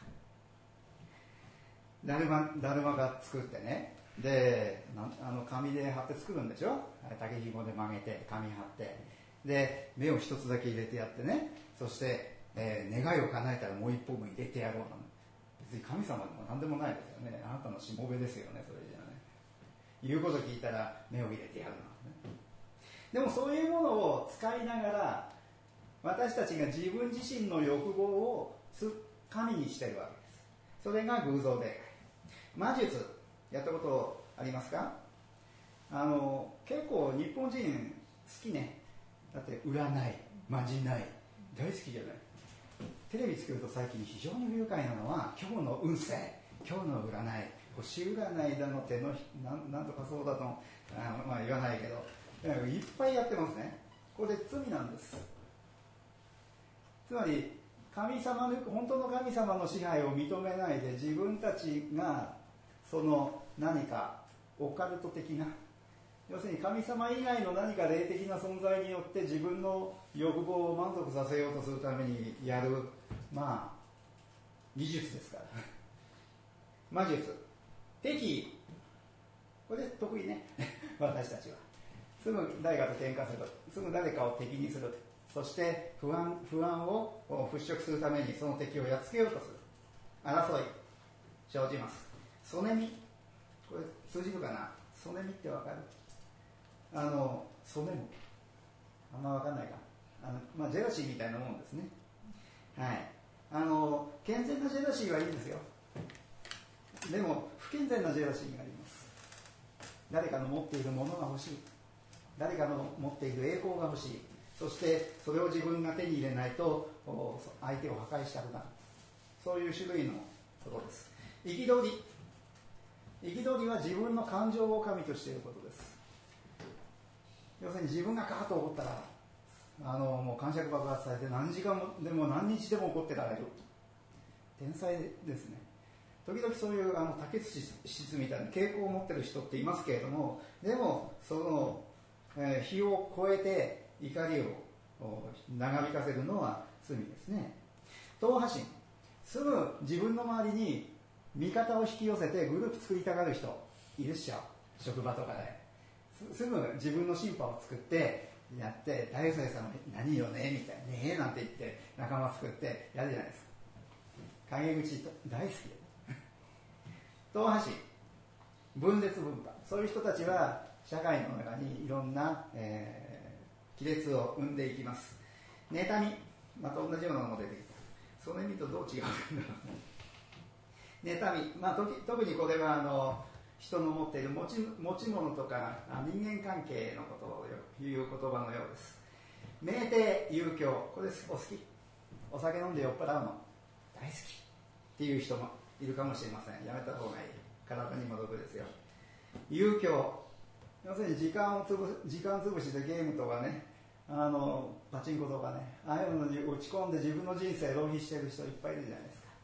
だるまだるまが作ってね、であの紙で貼って作るんでしょ。竹ひごで曲げて紙貼って、で目を一つだけ入れてやってね、そして、えー、願いを叶えたらもう一本も入れてやろうな。別に神様でも何でもないですよね。あなたのしもべですよね。それじゃね、言うこと聞いたら目を入れてやるの、ね、でもそういうものを使いながら私たちが自分自身の欲望を神にしているわけです。それが偶像で、魔術やったことありますか？あの結構日本人好きね。だって占い、まじない大好きじゃない。テレビつけると最近非常に不愉快なのは今日の運勢、今日の占い、星占いだの手のな ん, なんとかそうだとあまあ言わないけどいっぱいやってますね。これ罪なんです。つまり神様の本当の神様の支配を認めないで自分たちがその何かオカルト的な、要するに神様以外の何か霊的な存在によって自分の欲望を満足させようとするためにやる、まあ技術ですから魔術、敵、これ得意ね私たちはすぐ誰かと喧嘩する、すぐ誰かを敵にする、そして不安、不安を払拭するためにその敵をやっつけようとする、争い生じます。ソネミ、これ通じるかな。ソネミってわかる？あのソネム、あんまわかんないか、あの、まあ、ジェラシーみたいなもんですね。はい、あの健全なジェラシーはいいんですよ。でも不健全なジェラシーがあります。誰かの持っているものが欲しい、誰かの持っている栄光が欲しい、そしてそれを自分が手に入れないと相手を破壊したくなる、そういう種類のことです。憤り、憤りは自分の感情を神としていることです。要するに自分がカーッと怒ったらあのもう感触爆発されて何時間もでも何日でも怒ってられる天才ですね。時々そういうあの竹内質みたいな傾向を持ってる人っていますけれども、でもその、えー、日を超えて怒りを長引かせるのは罪ですね。党派心、すぐ自分の周りに味方を引き寄せてグループ作りたがる人いるっしょ。職場とかですぐ自分のシンパを作ってやって、大夫さんも何よねみたいな、ねえなんて言って仲間作ってやるじゃないですか。陰口大好きで党派心、分裂分派、そういう人たちは社会の中にいろんな、えー、亀裂を生んでいきます。妬み、また同じようなのも出てきた。その意味とどう違うんだろうね。妬み、まあ、特にこれはあの人の持っている持ち、持ち物とか人間関係のことを言う言葉のようです。酩酊遊興、これお好き、お酒飲んで酔っ払うの大好きっていう人もいるかもしれません。やめた方がいい、体にも毒ですよ。遊興、要するに時間をつぶ時間つぶしでゲームとかね、あのパチンコとかね、ああいうのに打ち込んで自分の人生浪費してる人いっぱいいるじゃないですか。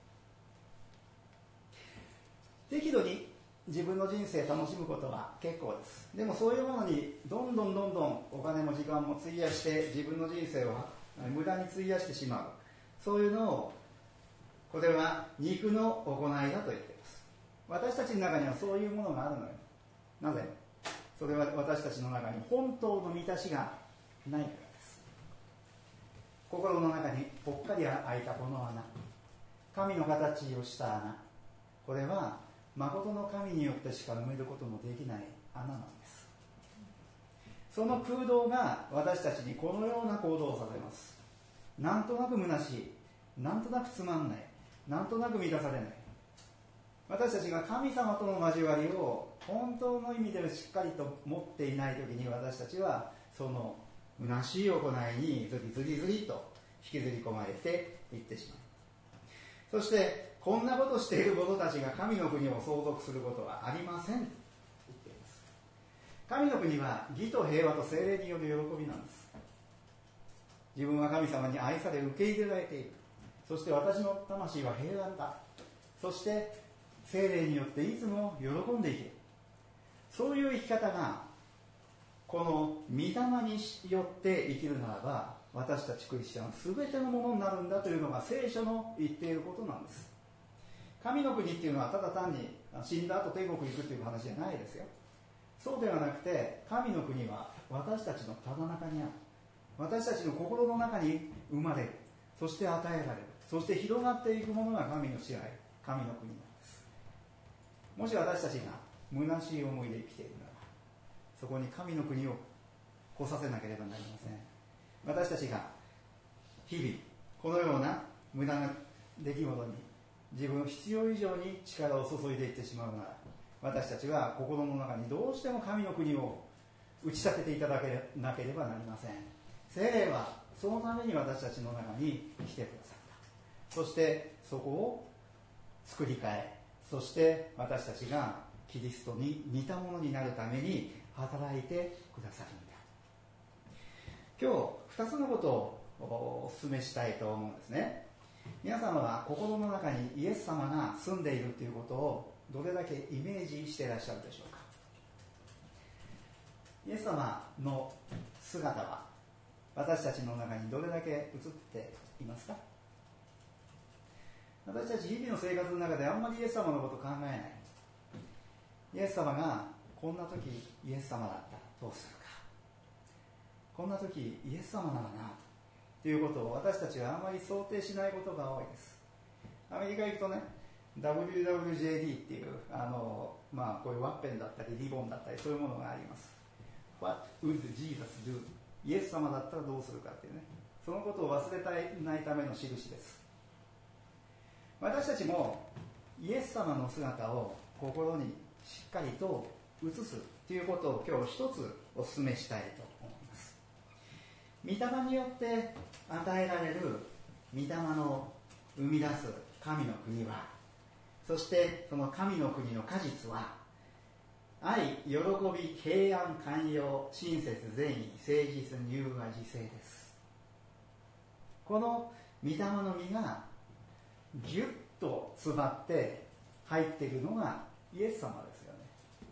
適度に自分の人生楽しむことは結構です。でもそういうものにどんどんどんどんお金も時間も費やして自分の人生を無駄に費やしてしまう、そういうのをこれは肉の行いだと言っています。私たちの中にはそういうものがあるのよ。なぜ？それは私たちの中に本当の満たしがないからです。心の中にぽっかり開いたこの穴、神の形をした穴、これは誠の神によってしか埋めることのできない穴なんです。その空洞が私たちにこのような行動をさせます。なんとなく虚しい、なんとなくつまんない、なんとなく満たされない。私たちが神様との交わりを本当の意味でしっかりと持っていないときに、私たちはその虚しい行いにずりずりずりと引きずり込まれていってしまう。そしてこんなことしている者たちが神の国を相続することはありませんと言っています。神の国は義と平和と聖霊による喜びなんです。自分は神様に愛され受け入れられている。そして私の魂は平安だ。そして聖霊によっていつも喜んでいける。そういう生き方がこの御霊によって生きるならば、私たちクリスチャンは全てのものになるんだというのが聖書の言っていることなんです。神の国っていうのはただ単に死んだ後天国に行くという話じゃないですよ。そうではなくて、神の国は私たちのただ中にある。私たちの心の中に生まれる。そして与えられる。そして広がっていくものが神の支配、神の国なんです。もし私たちが虚しい思いで生きているなら、そこに神の国を来させなければなりません。私たちが日々このような無駄な出来事に自分必要以上に力を注いでいってしまうなら、私たちは心の中にどうしても神の国を打ち立てていただけなければなりません。聖霊はそのために私たちの中に来てくださった。そしてそこを作り変え、そして私たちがキリストに似たものになるために働いてくださるんだ。今日ふたつのことをお勧めしたいと思うんですね。皆様は心の中にイエス様が住んでいるということをどれだけイメージしていらっしゃるでしょうか。イエス様の姿は私たちの中にどれだけ映っていますか。私たち日々の生活の中であんまりイエス様のことを考えない。イエス様がこんな時イエス様だったらどうするか、こんな時イエス様ならなということを私たちはあまり想定しないことが多いです。アメリカ行くとね、 ダブリューダブリュージェーディー っていうあの、まあ、こういうワッペンだったりリボンだったりそういうものがあります。 What would Jesus do? イエス様だったらどうするかっていうね、そのことを忘れないための印です。私たちもイエス様の姿を心にしっかりと映すということを今日一つお勧めしたいと思います。御霊によって与えられる御霊の生み出す神の国は、そしてその神の国の果実は愛、喜び、平安、寛容、親切、善意、誠実、柔和、自制です。この御霊の実がギュッと詰まって入っているのがイエス様ですよね。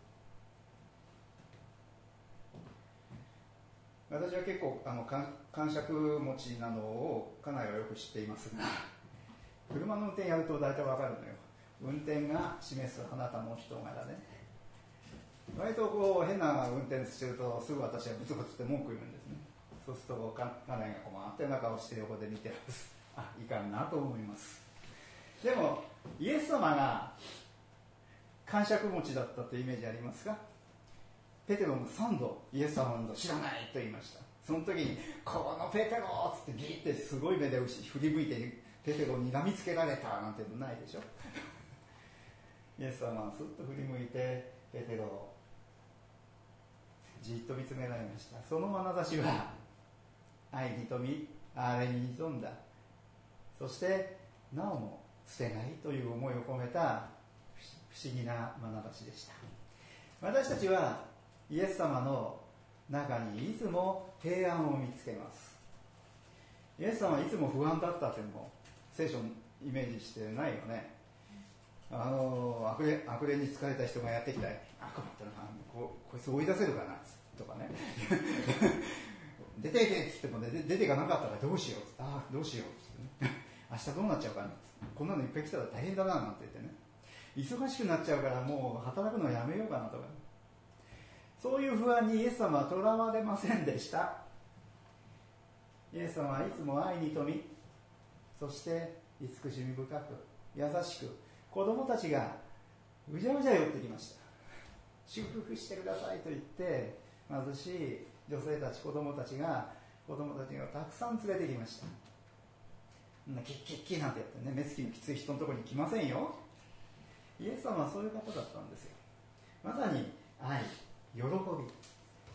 私は結構あの感触持ちなのを家内はよく知っていますが、車の運転やると大体わかるのよ。運転が示すあなたの人柄ね。割とこう変な運転してるとすぐ私はブツブツって文句言うんですね。そうすると家内が困ってな顔して横で見てるんです。あ、いかんなと思います。でもイエス様が感触持ちだったというイメージありますか。ペテロもさんどイエス様のこと知らないと言いました。その時にこのペテロっつってギーってすごい目で振り向いてペテロに睨みつけられたなんてのないでしょ。イエス様はすっと振り向いてペテロをじっと見つめられました。その眼差しは愛に富み憐れみに富んだ、そしてなおも捨てないという思いを込めた不思議な眼差しでした。私たちはイエス様の中にいつも平安を見つけます。イエス様はいつも不安だったというのも聖書のイメージしてないよね。あの悪霊、悪霊に疲れた人がやってきたら悪魔ってのは こ, こいつ追い出せるかなとかね出ていけって言っても、ね、出ていかなかったらどうしよう、ああどうしようって、ね、明日どうなっちゃうかな、こんなのいっぱい来たら大変だななんて言ってね、忙しくなっちゃうからもう働くのやめようかなとか、ね、そういう不安にイエス様はとらわれませんでした。イエス様はいつも愛に富み、そして慈しみ深く優しく、子供たちがうじゃうじゃ寄ってきました。祝福してくださいと言って貧しい女性たち、子供たちが子供たちがたくさん連れてきました。キッキッキなんてやってね、目つきのきつい人のところに来ませんよ。イエス様はそういう方だったんですよ。まさに愛、喜び、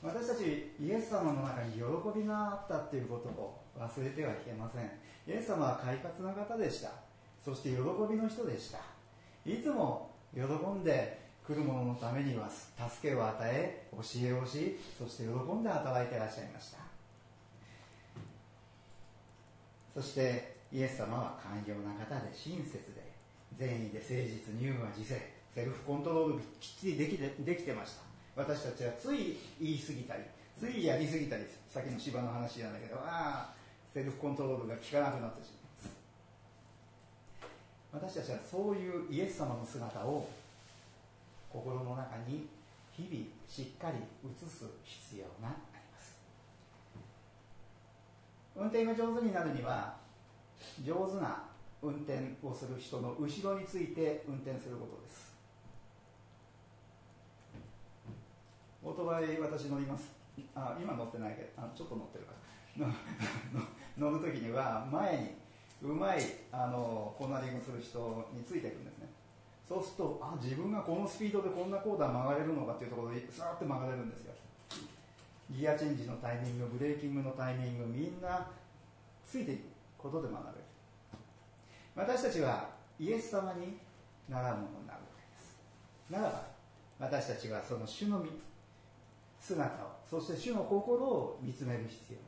私たちイエス様の中に喜びがあったっていうことを忘れてはいけません。イエス様は快活な方でした。そして喜びの人でした。いつも喜んで来る者のためには助けを与え、教えをし、そして喜んで働いていらっしゃいました。そしてイエス様は寛容な方で親切で、善意で誠実、柔和、自制、セルフコントロールきっちりできて、できてました。私たちはつい言い過ぎたり、ついやり過ぎたり、さっきの芝の話なんだけど、ああセルフコントロールが効かなくなってしまいます。私たちはそういうイエス様の姿を心の中に日々しっかり映す必要があります。運転が上手になるには、上手な運転をする人の後ろについて運転することです。オートバイ私乗ります。あ、今乗ってないけど、あちょっと乗ってるから乗るときには前にうまいあのコーナリングする人についていくんですね。そうすると、あ、自分がこのスピードでこんなコーダー曲がれるのかっていうところでさーって曲がれるんですよ。ギアチェンジのタイミング、ブレーキングのタイミング、みんなついていくことで学べる。私たちはイエス様に習うものになるわけです。ならば私たちはその主の姿を、そして主の心を見つめる必要が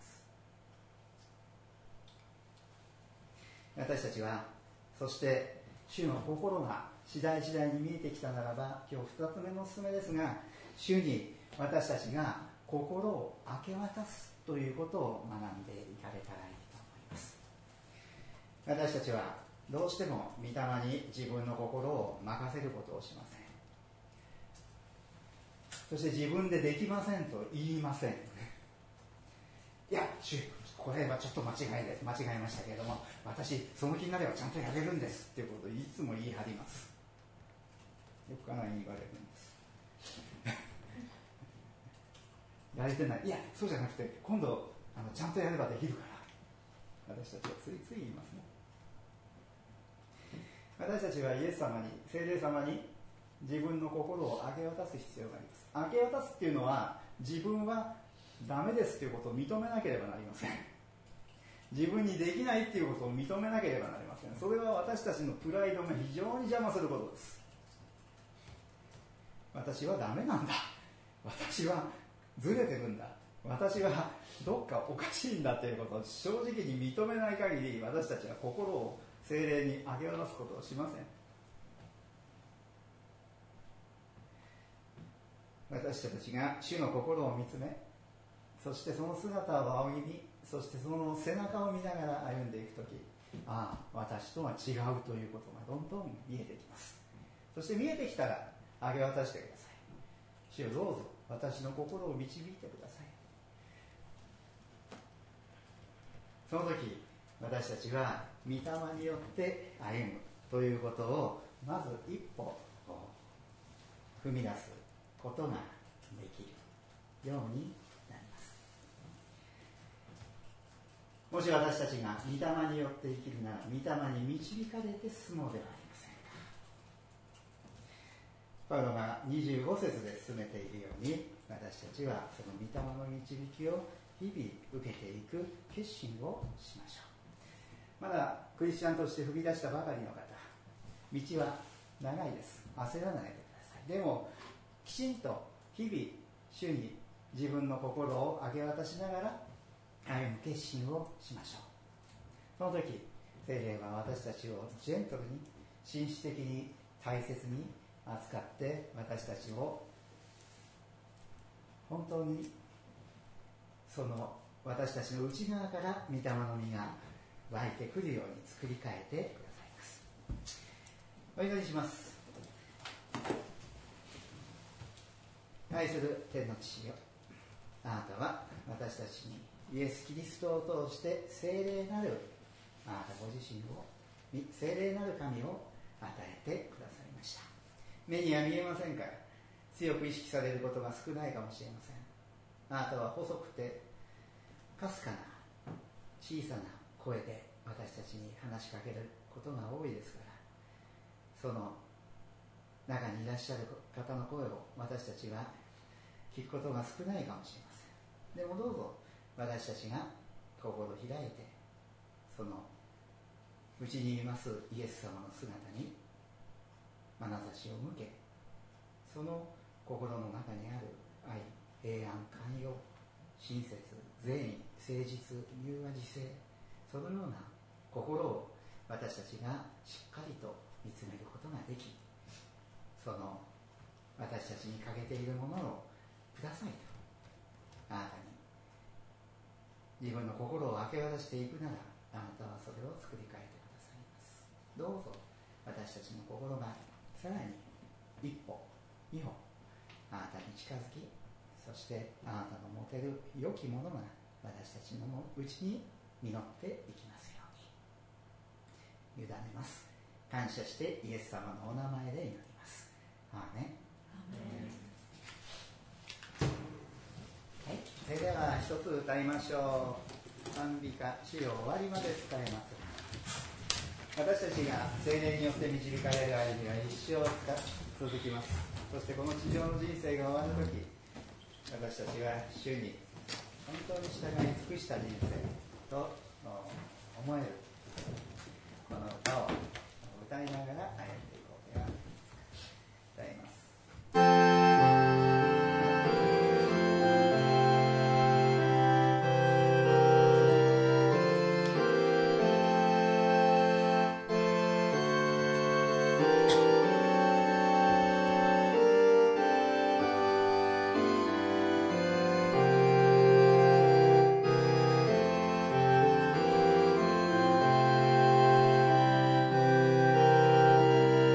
あります。私たちはそして主の心が次第次第に見えてきたならば、今日ふたつめのおすすめですが、主に私たちが心を明け渡すということを学んでいかれたらいいと思います。私たちはどうしても御霊に自分の心を任せることをしません。そして自分でできませんと言いません。いや、主、これはちょっと間違いで間違えましたけれども、私その気になればちゃんとやれるんですっていうことをいつも言い張ります。よくかなり言われるんですやれてない。いや、そうじゃなくて今度あのちゃんとやればできるから、私たちはついつい言いますね。私たちはイエス様に、聖霊様に自分の心を明け渡す必要があります。明け渡すっていうのは、自分はダメですっていうことを認めなければなりません。自分にできないっていうことを認めなければなりません。それは私たちのプライドが非常に邪魔することです。私はダメなんだ、私はずれてるんだ、私はどっかおかしいんだっていうことを正直に認めない限り、私たちは心を聖霊に明け渡すことをしません。私たちが主の心を見つめ、そしてその姿を仰ぎ見、そしてその背中を見ながら歩んでいくとき、ああ、私とは違うということがどんどん見えてきます。そして見えてきたら明け渡してください。主よ、どうぞ私の心を導いてください。その時、私たちは御霊によって歩むということをまず一歩踏み出すことができるようになります。もし私たちが御霊によって生きるなら、御霊に導かれて進もうではありませんか。パウロがにじゅうご節で進めているように、私たちはその御霊の導きを日々受けていく決心をしましょう。まだクリスチャンとして踏み出したばかりの方、道は長いです。焦らないでください。でもきちんと日々主に自分の心を明け渡しながら歩む決心をしましょう。その時、聖霊は私たちをジェントルに、紳士的に、大切に扱って私たちを本当にその私たちの内側から御霊の実が湧いてくるように作り変えてくださいます。お祈りします。愛する天の父よ、あなたは私たちにイエス・キリストを通して聖霊なるあなたご自身を、聖霊なる神を与えてくださいました。目には見えませんから強く意識されることが少ないかもしれません。あなたは細くてかすかな小さな声で私たちに話しかけることが多いですから、その中にいらっしゃる方の声を私たちは聞くことが少ないかもしれません。でもどうぞ私たちが心を開いて、そのうちにいますイエス様の姿に眼差しを向け、その心の中にある愛、平安、寛容、親切、善意、誠実、融和、自制、そのような心を私たちがしっかりと見つめることができ、その私たちに欠けているものをくださいと、あなたに自分の心を明け渡していくなら、あなたはそれを作り変えてくださいます。どうぞ私たちの心がさらに一歩二歩あなたに近づき、そしてあなたの持てる良きものが私たちのうちに実っていきますように委ねます。感謝してイエス様のお名前で祈ります。アーメン。はい、それでは一つ歌いましょう。賛美歌、主よ終わりまで使えます。私たちが聖霊によって導かれる歩みは一生続きます。そしてこの地上の人生が終わるとき、私たちは主に本当に従い尽くした人生と思えるこの歌を歌いながら歩んでいこうでは歌います。 「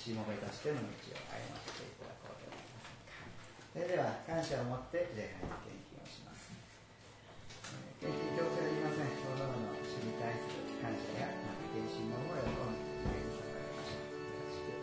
しもべとしての道を歩ませていただこうと思います。それでは感謝を持って礼拝の献金をします。献金強制はありません。そのの主に対する感謝や献身の思いを込めて捧げましょう。よろしく。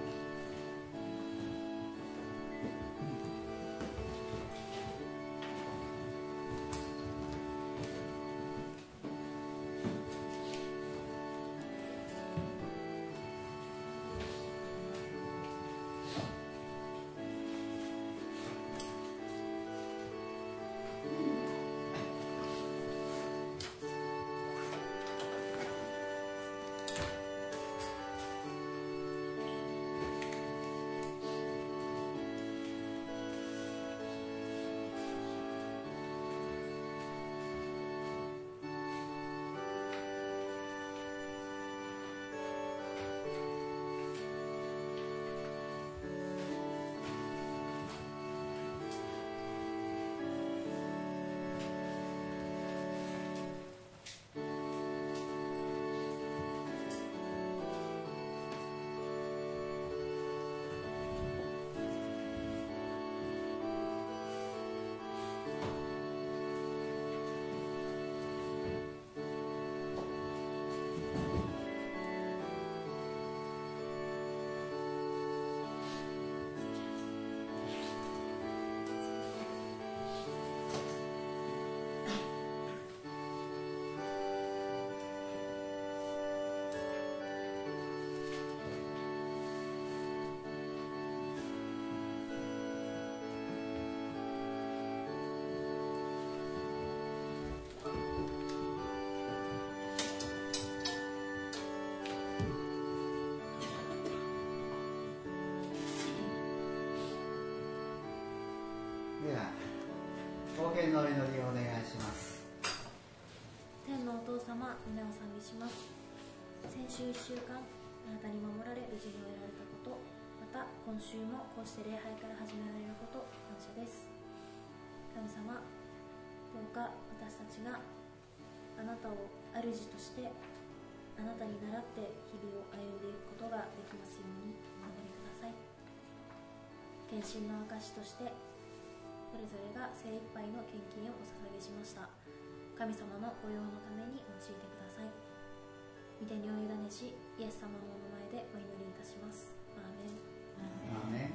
では、奉献のお祈りをお願いします。 天のお父様、皆を賛美します。先週いっしゅうかん、あなたに守られ無事に終えられたこと、また今週もこうして礼拝から始められること、感謝です。神様、どうか私たちがあなたを主としてあなたに倣って日々を歩んでいくことができますようにお守りください。献身の証としてそれぞれが精一杯の献金をお捧げしました。神様の御用のために用いてください。御手にお委ねし、イエス様のお名前でお祈りいたします。アーメン。 アーメン。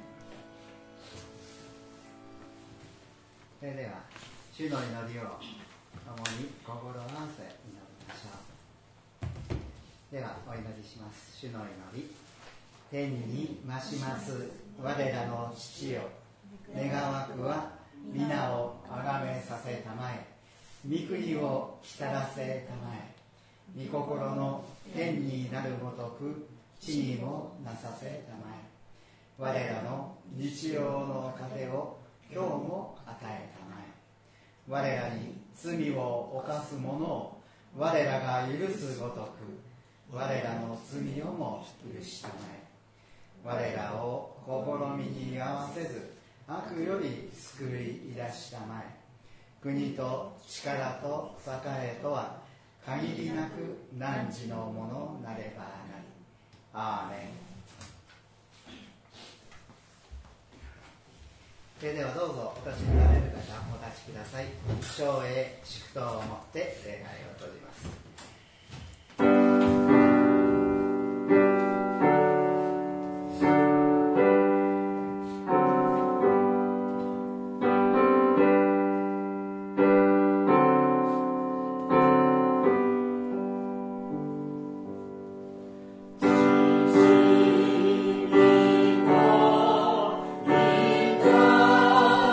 それでは主の祈りを共に心を合わせ祈りましょう。ではお祈りします。主の祈り。天に増します我らの父よ、願わくは皆をあがめさせたまえ、御国を来たらせたまえ、御心の天になるごとく地にもなさせたまえ、我らの日曜の糧を今日も与えたまえ、我らに罪を犯す者を我らが許すごとく我らの罪をも許したまえ、我らを試みに合わせず悪より救い出したまえ、国と力と栄えとは限りなく汝のものなればなり。アーメン。それではどうぞお立ちになられる方お立ちください。唱詠祝祷をもって礼拝を閉じます。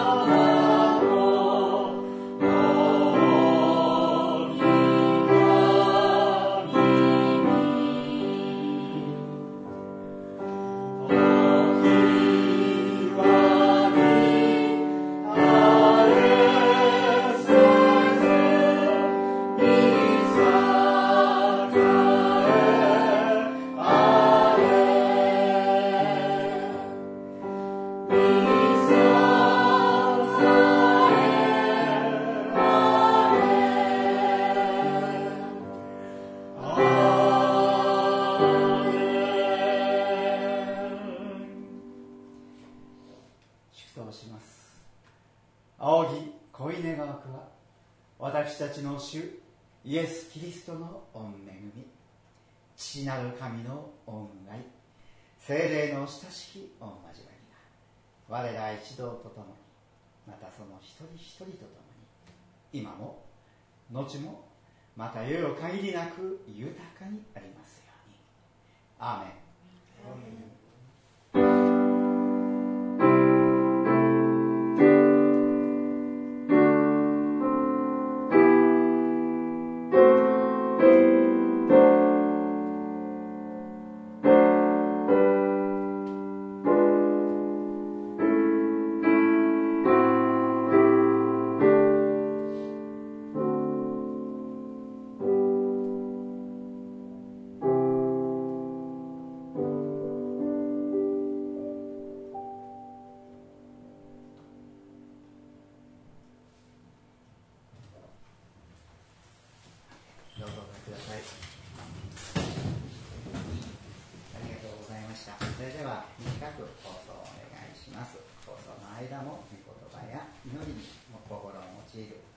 Oh 祷します。仰ぎ恋願わくは私たちの主イエス・キリストの御恵み、父なる神の御愛、聖霊の親しき御交わりが我ら一同とともに、またその一人一人とともに、今も後もまた世よ限りなく豊かにありますように。アーメン。アーメン。それでは短く放送をお願いします。放送の間も御言葉や祈りに心を用いる